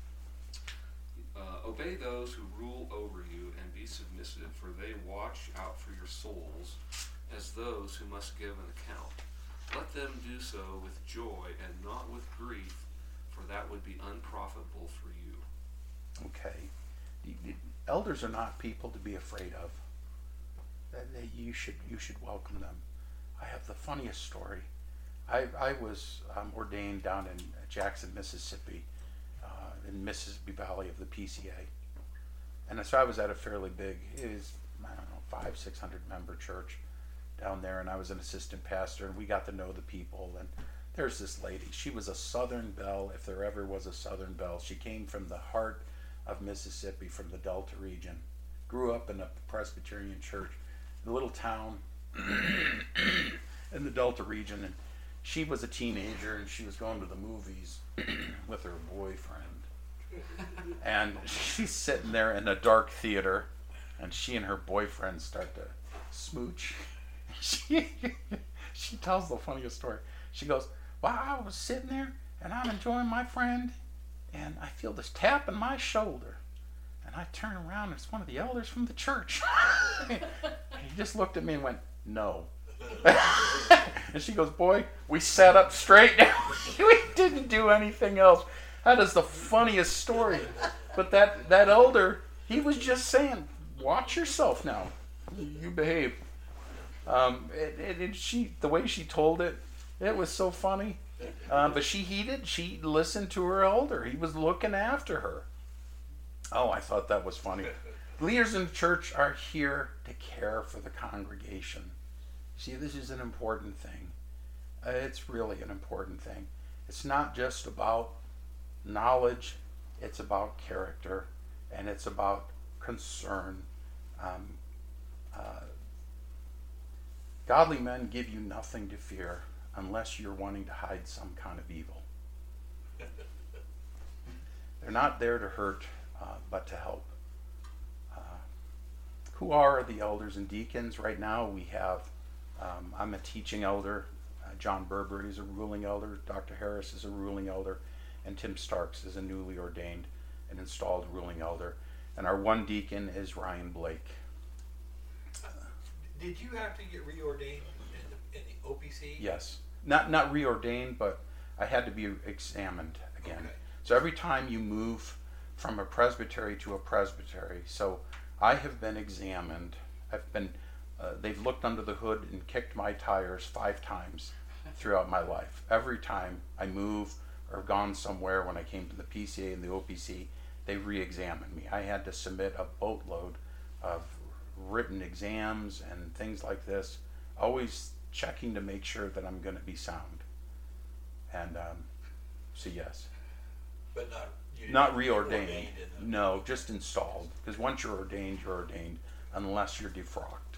S9: uh, obey those who rule over you and be submissive, for they watch out for your souls as those who must give an account. Let them do so with joy and not with grief, for that would be unprofitable for you.
S1: Okay. The, the elders are not people to be afraid of. That they, you should you should welcome them. I have the funniest story. I I was um, ordained down in Jackson, Mississippi, uh, in Mississippi Valley of the P C A, and so I was at a fairly big, it was, I don't know, five six hundred member church down there, and I was an assistant pastor, and we got to know the people. And there's this lady. She was a Southern belle, if there ever was a Southern belle. She came from the heart of Mississippi, from the Delta region. Grew up in a Presbyterian church, in a little town in the Delta region, and she was a teenager, and she was going to the movies with her boyfriend. And she's sitting there in a dark theater, and she and her boyfriend start to smooch. She, she tells the funniest story. She goes, well, I was sitting there, and I'm enjoying my friend, and I feel this tap on my shoulder. And I turn around, and it's one of the elders from the church. And he just looked at me and went, no. And she goes, boy, we sat up straight. We didn't do anything else. That is the funniest story. But that, that elder, he was just saying, watch yourself now. You behave. Um, it, it, it, she, the way she told it, it was so funny. Um, but she heeded, she listened to her elder. He was looking after her. Oh, I thought that was funny. Leaders in the church are here to care for the congregation. See, this is an important thing. Uh, it's really an important thing. It's not just about knowledge, it's about character, and it's about concern. Um, Uh, godly men give you nothing to fear unless you're wanting to hide some kind of evil. They're not there to hurt, uh, but to help. Uh, who are the elders and deacons? Right now we have, um, I'm a teaching elder. Uh, John Burberry is a ruling elder. Doctor Harris is a ruling elder. And Tim Starks is a newly ordained and installed ruling elder. And our one deacon is Ryan Blake.
S10: Did you have to get reordained in the, in the O P C?
S1: Yes. Not not reordained, but I had to be examined again.
S10: Okay.
S1: So every time you move from a presbytery to a presbytery, so I have been examined. I've been, uh, they've looked under the hood and kicked my tires five times throughout my life. Every time I move or gone somewhere, when I came to the P C A and the O P C, they re-examined me. I had to submit a boatload of written exams and things like this, always checking to make sure that I'm going to be sound. And um, so yes.
S10: But not you didn't
S1: Not
S10: get
S1: reordained.
S10: in the-
S1: No, just installed. Because once you're ordained, you're ordained, unless you're defrocked.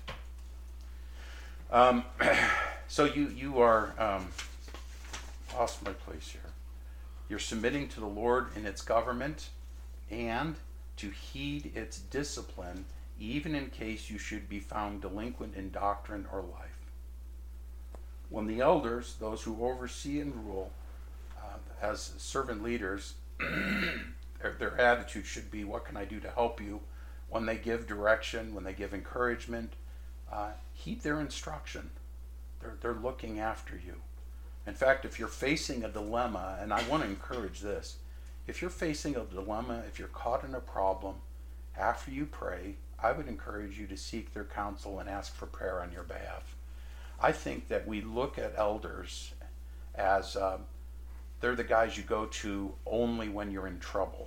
S1: Um, so you you are um, lost my place here. You're submitting to the Lord in its government, and to heed its discipline, even in case you should be found delinquent in doctrine or life. When the elders, those who oversee and rule, uh, as servant leaders, their, their attitude should be, what can I do to help you? When they give direction, when they give encouragement, uh, heed their instruction. They're, they're looking after you. In fact, if you're facing a dilemma, and I want to encourage this, if you're facing a dilemma, if you're caught in a problem, after you pray, I would encourage you to seek their counsel and ask for prayer on your behalf. I think that we look at elders as um, they're the guys you go to only when you're in trouble.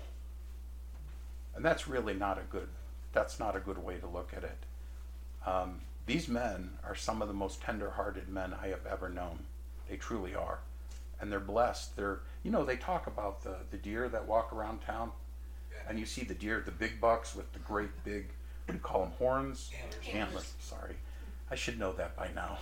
S1: And that's really not a good, that's not a good way to look at it. Um, these men are some of the most tender-hearted men I have ever known. They truly are. And they're blessed. They're, you know, they talk about the, the deer that walk around town. And you see the deer, the big bucks with the great big, what do you call them, horns?
S10: Antlers.
S1: Antlers, sorry. I should know that by now.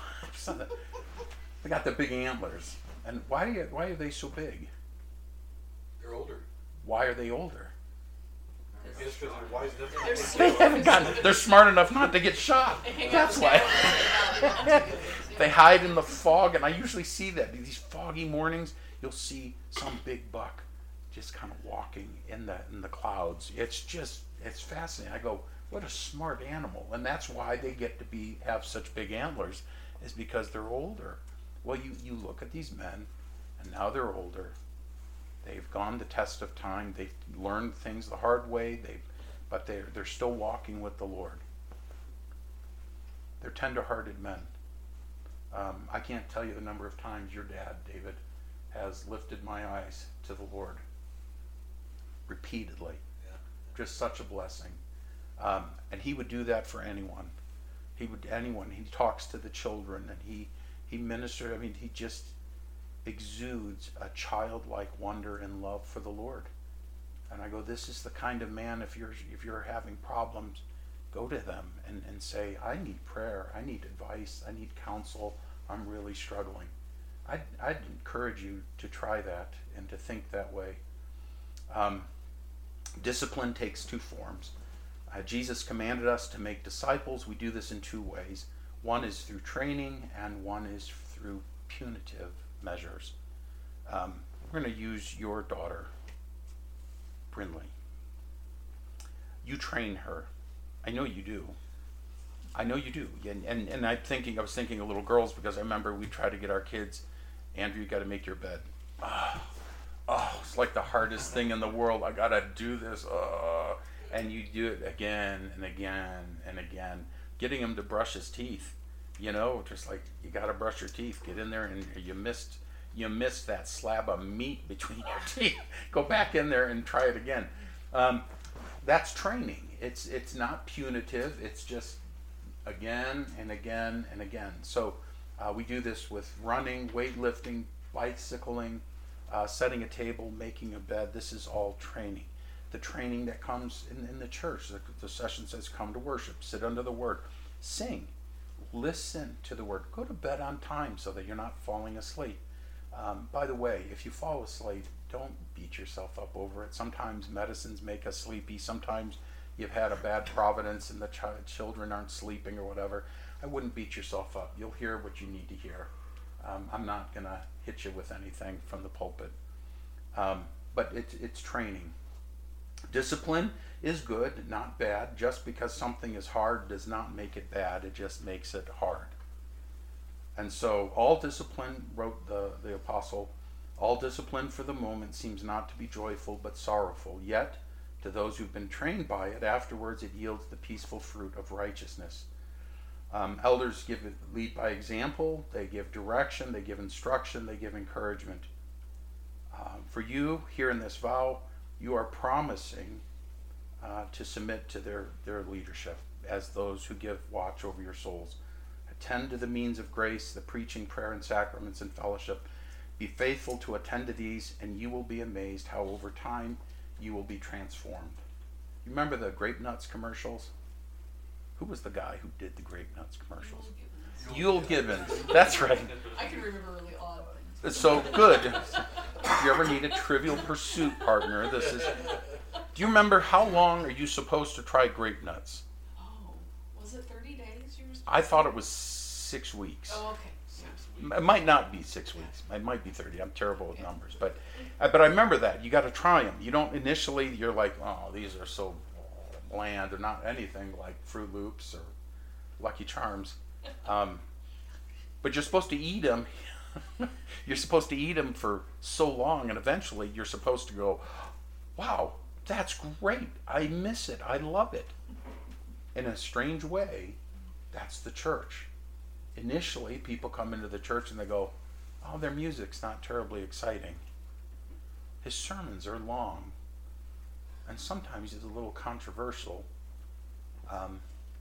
S1: They got the big antlers. And why, do you, why are they so big?
S10: They're older.
S1: Why are they older?
S10: Just because they're wise enough to
S8: They're
S10: know
S8: smart.
S10: what
S1: They haven't gotten, they're smart enough not to get shot. That's why. They hide in the fog, and I usually see that. These foggy mornings, you'll see some big buck just kind of walking in the in the clouds. It's just, it's fascinating. I go, what a smart animal. And that's why they get to be have such big antlers, is because they're older. Well, you, you look at these men, and now they're older. They've gone the test of time. They've learned things the hard way. They, but they're they're still walking with the Lord. They're tender-hearted men. Um, I can't tell you the number of times your dad, David, has lifted my eyes to the Lord. Repeatedly.
S10: Yeah.
S1: Just such a blessing. Um, and he would do that for anyone. He would anyone. He talks to the children, and he he ministered. I mean, he just exudes a childlike wonder and love for the Lord. And I go, this is the kind of man, if you're if you're having problems, go to them and, and say, I need prayer, I need advice, I need counsel, I'm really struggling. I'd, I'd encourage you to try that and to think that way. Um, discipline takes two forms. Uh, Jesus commanded us to make disciples. We do this in two ways. One is through training, and one is through punitive measures. Um, we're going to use your daughter, Brinley. You train her. I know you do. I know you do. And, and, and I'm thinking, I was thinking of little girls, because I remember we tried to get our kids, Andrew, you got to make your bed. Oh, oh, it's like the hardest thing in the world. I got to do this. Oh. And you do it again and again and again. Getting him to brush his teeth, you know, just like, you got to brush your teeth. Get in there, and you missed you missed that slab of meat between your teeth. Go back in there and try it again. Um, that's training. It's it's not punitive. It's just again and again and again. So uh, we do this with running, weightlifting, bicycling, uh, setting a table, making a bed. This is all training. The training that comes in, in the church. The, the session says, come to worship, sit under the word, Sing. Listen to the word. Go to bed on time so that you're not falling asleep. Um, by the way, if you fall asleep, don't beat yourself up over it. Sometimes medicines make us sleepy. Sometimes you've had a bad providence and the ch- children aren't sleeping or whatever. I wouldn't beat yourself up. You'll hear what you need to hear. Um, I'm not going to hit you with anything from the pulpit. Um, but it's, it's training. Discipline is good, not bad. Just because something is hard does not make it bad. It just makes it hard. And so all discipline, wrote the, the apostle, all discipline for the moment seems not to be joyful but sorrowful. Yet, to those who've been trained by it, afterwards it yields the peaceful fruit of righteousness. Um, elders give it, lead by example. They give direction. They give instruction. They give encouragement. Um, for you, here in this vow, you are promising uh, to submit to their, their leadership as those who give watch over your souls. Attend to the means of grace, the preaching, prayer, and sacraments and fellowship. Be faithful to attend to these, and you will be amazed how over time you will be transformed. You remember the Grape Nuts commercials? Who was the guy who did the Grape Nuts commercials? Yule Gibbons. That's right.
S8: I can remember really odd things.
S1: It's so good. If you ever need a Trivial Pursuit partner, this is... Do you remember how long are you supposed to try grape nuts?
S8: Oh, was it thirty days you were supposed
S1: I thought it was six weeks.
S8: Oh, okay.
S1: It might not be six weeks. It might be thirty. I'm terrible with numbers, but uh, but I remember that you got to try them. You don't initially. You're like, oh, these are so bland. They're not anything like Fruit Loops or Lucky Charms. Um, but you're supposed to eat them. You're supposed to eat them for so long, and eventually you're supposed to go, wow, that's great. I miss it. I love it. In a strange way, that's the church. Initially, people come into the church and they go, oh, their music's not terribly exciting. His sermons are long. And sometimes he's a little controversial. Um,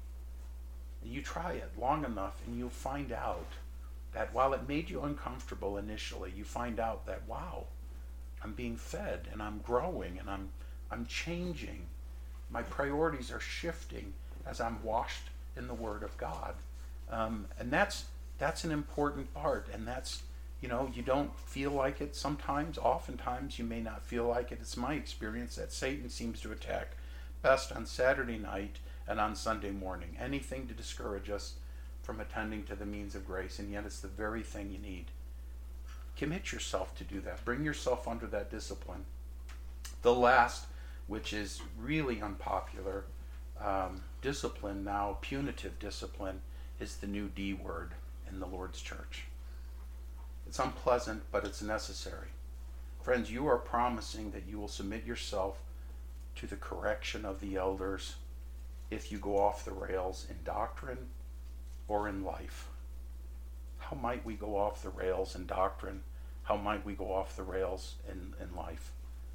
S1: you try it long enough and you'll find out that while it made you uncomfortable initially, you find out that, wow, I'm being fed and I'm growing and I'm I'm changing. My priorities are shifting as I'm washed in the Word of God. Um, and that's that's an important part. And that's, you know, you don't feel like it sometimes. Oftentimes you may not feel like it. It's my experience that Satan seems to attack best on Saturday night and on Sunday morning. Anything to discourage us from attending to the means of grace. And yet it's the very thing you need. Commit yourself to do that. Bring yourself under that discipline. The last, which is really unpopular, um, discipline now, punitive discipline, is the new D word in the Lord's church. It's unpleasant, but it's necessary. Friends, you are promising that you will submit yourself to the correction of the elders if you go off the rails in doctrine or in life. How might we go off the rails in doctrine? How might we go off the rails in, in life?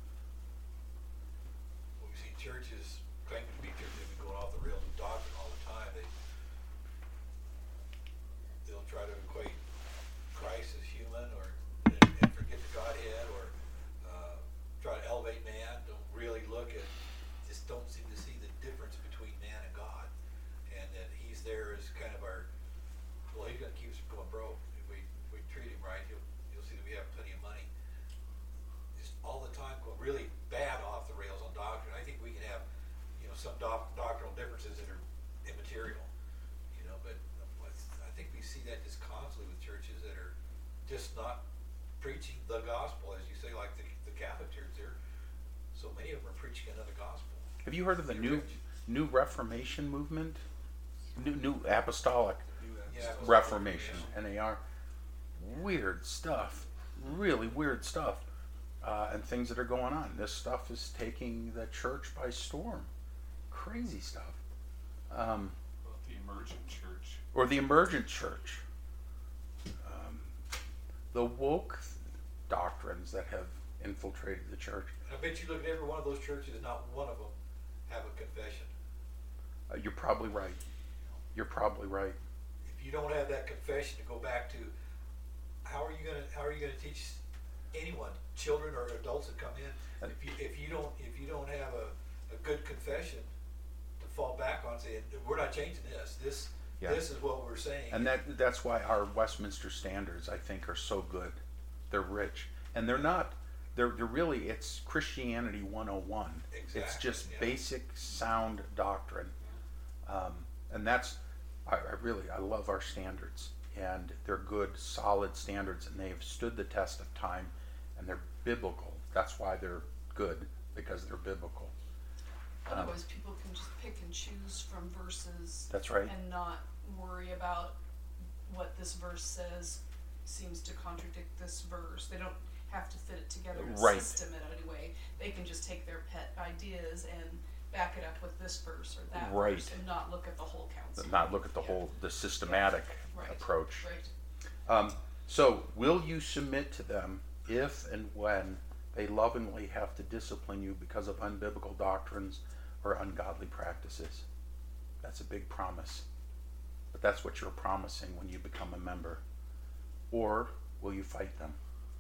S10: We see churches claiming to be churches that going off the rails of doctrine all the time. They they'll try to equate Christ as human, or and, and forget the Godhead, or uh, try to elevate man. Don't really look at, just don't seem to see the difference between man and God, and that He's there as kind of our. Well, He's going to keep us from going broke if we if we treat Him right. He'll you'll see that we have plenty of money. Just all the time going really bad off the rails on doctrine. I think we can have, you know, some doc- doctrinal differences that are immaterial, you know, but I think we see that just constantly with churches that are just not preaching the gospel, as you say, like the, the Catholic Church. There, so many of them are preaching another gospel.
S1: Have you heard of the new new Reformation movement? New new apostolic
S10: Yeah,
S1: Reformation, N A R. Weird stuff, really weird stuff, uh, and things that are going on. This stuff is taking the church by storm. Crazy stuff. Um,
S9: Well, the emergent church.
S1: or the emergent church. Um, the woke doctrines that have infiltrated the church.
S10: And I bet you look at every one of those churches, and not one of them have a confession.
S1: Uh, you're probably right. You're probably right.
S10: If you don't have that confession to go back to, how are you gonna how are you gonna teach anyone, children or adults that come in, if you if you don't if you don't have a, a good confession to fall back on, saying we're not changing this. This
S1: Yeah.
S10: This is what we're saying.
S1: And that that's why our Westminster standards, I think, are so good. They're rich, and they're not. They're they're really it's Christianity one oh one.
S10: Exactly,
S1: It's just
S10: yeah.
S1: basic sound doctrine, um, and that's I, I really I love our standards, and they're good, solid standards, and they've stood the test of time, and they're biblical. That's why they're good, because they're biblical. Um,
S8: Otherwise, people can just pick and choose from verses.
S1: That's right.
S8: And not worry about what this verse says seems to contradict this verse. They don't have to fit it together in a
S1: Right.
S8: system in any way. They can just take their pet ideas and back it up with this verse or that
S1: Right.
S8: verse and not look at the whole counsel.
S1: Not look at the
S8: Yeah.
S1: whole the systematic
S8: Right.
S1: approach.
S8: Right.
S1: Um, so, will you submit to them if and when they lovingly have to discipline you because of unbiblical doctrines or ungodly practices? That's a big promise. But that's what you're promising when you become a member. Or will you fight them?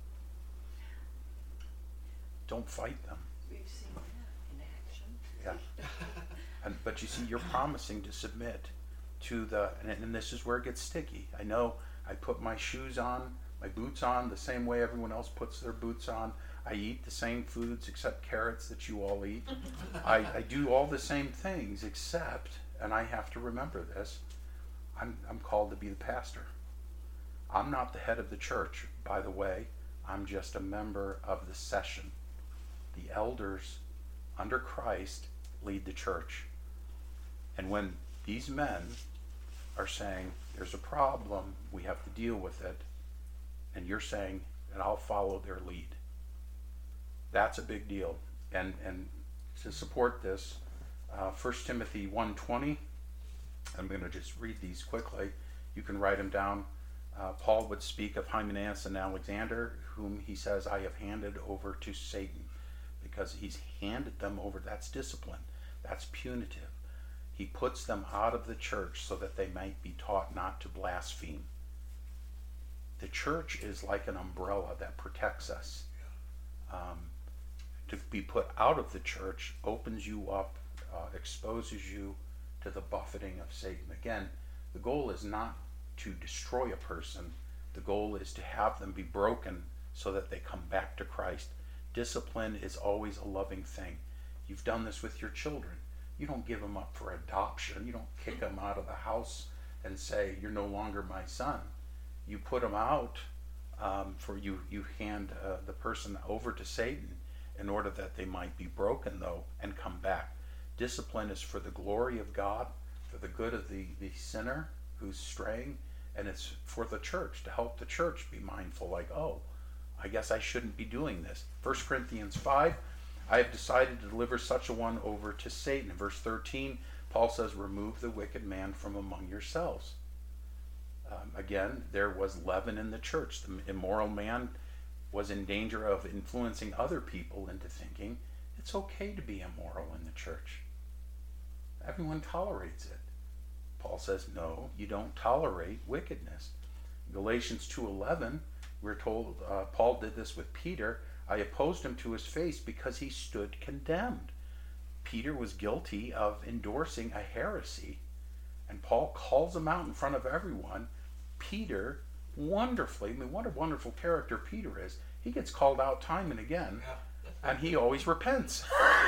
S1: Don't fight them.
S3: We've seen that in action.
S1: Yeah. And, but you see, you're promising to submit to the, and, and this is where it gets sticky. I know I put my shoes on, my boots on the same way everyone else puts their boots on. I eat the same foods except carrots that you all eat. I, I do all the same things except, and I have to remember this, I'm, I'm called to be the pastor. I'm not the head of the church, by the way. I'm just a member of the session. The elders under Christ lead the church. And when these men are saying, there's a problem, we have to deal with it, and you're saying, and I'll follow their lead. That's a big deal. And and to support this, uh, First Timothy one twenty, I'm going to just read these quickly. You can write them down. Uh, Paul would speak of Hymenaeus and Alexander, whom he says, I have handed over to Satan, because he's handed them over. That's discipline. That's punitive. He puts them out of the church so that they might be taught not to blaspheme. The church is like an umbrella that protects us. Um, to be put out of the church opens you up, uh, exposes you to the buffeting of Satan. Again, the goal is not to destroy a person. The goal is to have them be broken so that they come back to Christ. Discipline is always a loving thing. You've done this with your children. You don't give them up for adoption. You don't kick them out of the house and say, you're no longer my son. You put them out um, for you, you hand uh, the person over to Satan in order that they might be broken, though, and come back. Discipline is for the glory of God, for the good of the, the sinner who's straying, and it's for the church, to help the church be mindful, like, oh, I guess I shouldn't be doing this. First Corinthians five, I have decided to deliver such a one over to Satan. In verse thirteen, Paul says, remove the wicked man from among yourselves. Um, again, there was leaven in the church. The immoral man was in danger of influencing other people into thinking it's okay to be immoral in the church. Everyone tolerates it. Paul says, no, you don't tolerate wickedness. Galatians two eleven, we're told uh, Paul did this with Peter. I opposed him to his face because he stood condemned. Peter was guilty of endorsing a heresy, and Paul calls him out in front of everyone. Peter, wonderfully, I mean, what a wonderful character Peter is. He gets called out time and again,
S10: Yeah.
S1: and he always repents.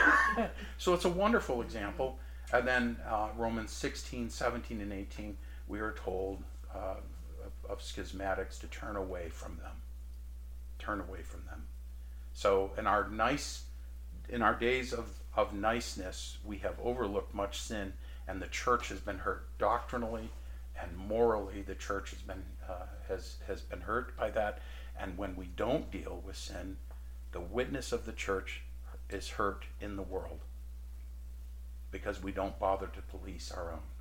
S1: So it's a wonderful example. And then uh, Romans sixteen, seventeen, and eighteen, we are told uh, of, of schismatics to turn away from them. Turn away from them. So in our nice, in our days of, of niceness, we have overlooked much sin, and the church has been hurt doctrinally and morally. The church has been uh, has has been hurt by that. And when we don't deal with sin, the witness of the church is hurt in the world, because we don't bother to police our own.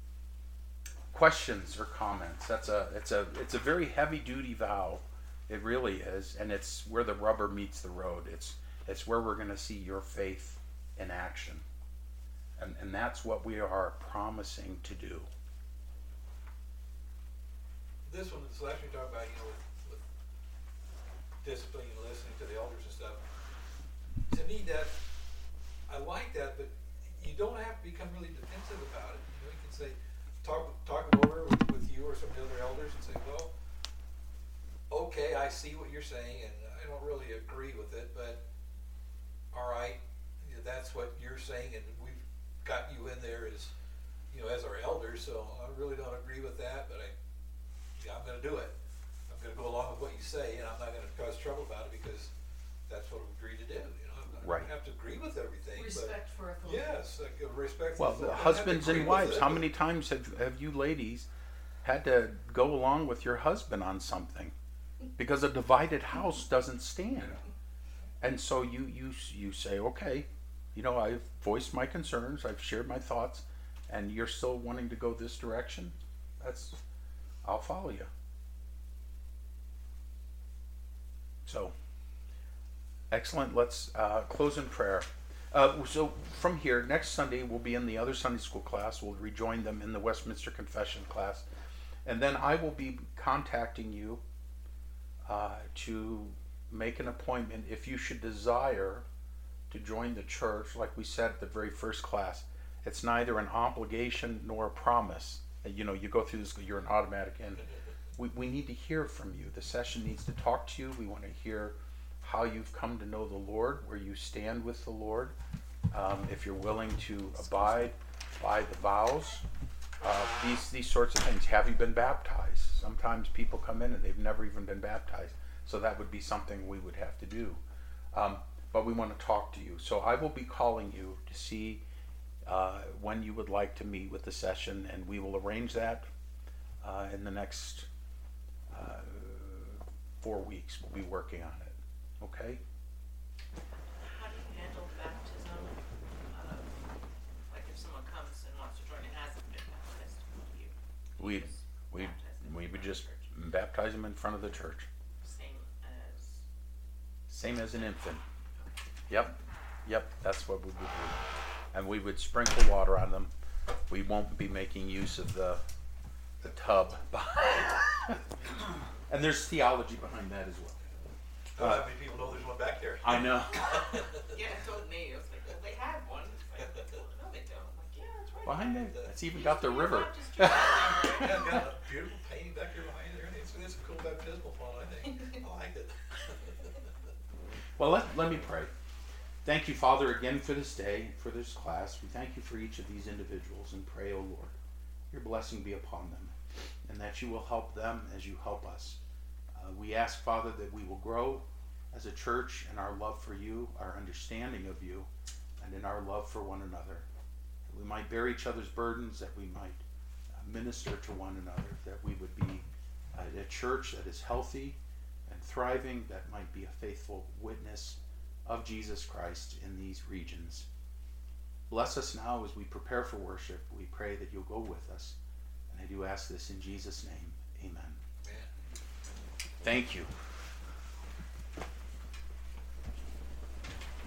S1: Questions or comments? That's a it's a it's a very heavy duty vow. It really is, and it's where the rubber meets the road. It's it's where we're going to see your faith in action, and and that's what we are promising to do.
S10: This one, this last we talked about, you know, with, with discipline and listening to the elders and stuff. To me, that I like that, but you don't have to become really defensive about it. You know, you can say, talk, talk it over with, with you or some of the other elders and say, well, okay, I see what you're saying and I don't really agree with it, but all right, you know, that's what you're saying and we've got you in there as, you know, as our elders, so I really don't agree with that, but I, yeah, I'm gonna do it. I'm gonna go along with what you say and I'm not gonna cause trouble about it because that's what we agreed to do, you know. I'm not
S1: Right.
S10: gonna have to agree with everything,
S8: Respect for
S10: but
S8: authority.
S10: yes, like, uh, respect for
S1: Well,
S10: authority. I don't have to
S1: husbands
S10: agree
S1: and
S10: with
S1: wives,
S10: it,
S1: how
S10: but-
S1: many times have, have you ladies had to go along with your husband on something? Because a divided house doesn't stand. And so you, you, you say, okay, you know, I've voiced my concerns, I've shared my thoughts, and you're still wanting to go this direction? That's, I'll follow you. So, excellent. Let's uh, close in prayer. Uh, so from here, next Sunday we'll be in the other Sunday school class. We'll rejoin them in the Westminster Confession class. And then I will be contacting you uh, to make an appointment if you should desire to join the church. Like we said at the very first class, it's neither an obligation nor a promise. You know, you go through this, you're an automatic in. We, we need to hear from you. The session needs to talk to you. We want to hear how you've come to know the Lord, where you stand with the Lord, um, if you're willing to abide by the vows, uh, these these sorts of things. Have you been baptized? Sometimes people come in and they've never even been baptized, so that would be something we would have to do. Um, but we want to talk to you. So I will be calling you to see uh, when you would like to meet with the session, and we will arrange that uh, in the next uh, four weeks. We'll be working on it. Okay?
S7: How do you handle baptism? Uh, like if someone comes and wants to join and hasn't been baptized, do you?
S1: We
S7: just
S1: we
S7: baptize them
S1: we
S7: in
S1: would
S7: front of
S1: just
S7: the church?
S1: baptize them in front of the church,
S7: Same as.
S1: same as an infant. Yep, yep. That's what we would do, and we would sprinkle water on them. We won't be making use of the the tub, and there's theology behind that as well.
S10: I don't know how many people know there's one back there.
S1: I know.
S7: Yeah, it told me. I was like, well, they have one. It's like, no, they don't. I'm like, yeah, it's right
S1: Behind
S7: there.
S1: there, it's even got the
S7: It's
S1: river.
S7: not just your thing,
S10: Yeah,
S7: right?
S10: got a beautiful painting back there behind there. It's, it's a cool baptismal font, I think. I like it.
S1: Well, let, let me pray. Thank you, Father, again for this day, for this class. We thank you for each of these individuals and pray, O Lord, your blessing be upon them and that you will help them as you help us. Uh, we ask, Father, that we will grow as a church in our love for you, our understanding of you, and in our love for one another. That we might bear each other's burdens, that we might uh, minister to one another, that we would be uh, a church that is healthy and thriving, that might be a faithful witness of Jesus Christ in these regions. Bless us now as we prepare for worship. We pray that you'll go with us. And I do ask this in Jesus' name. Amen.
S10: Man.
S1: Thank you.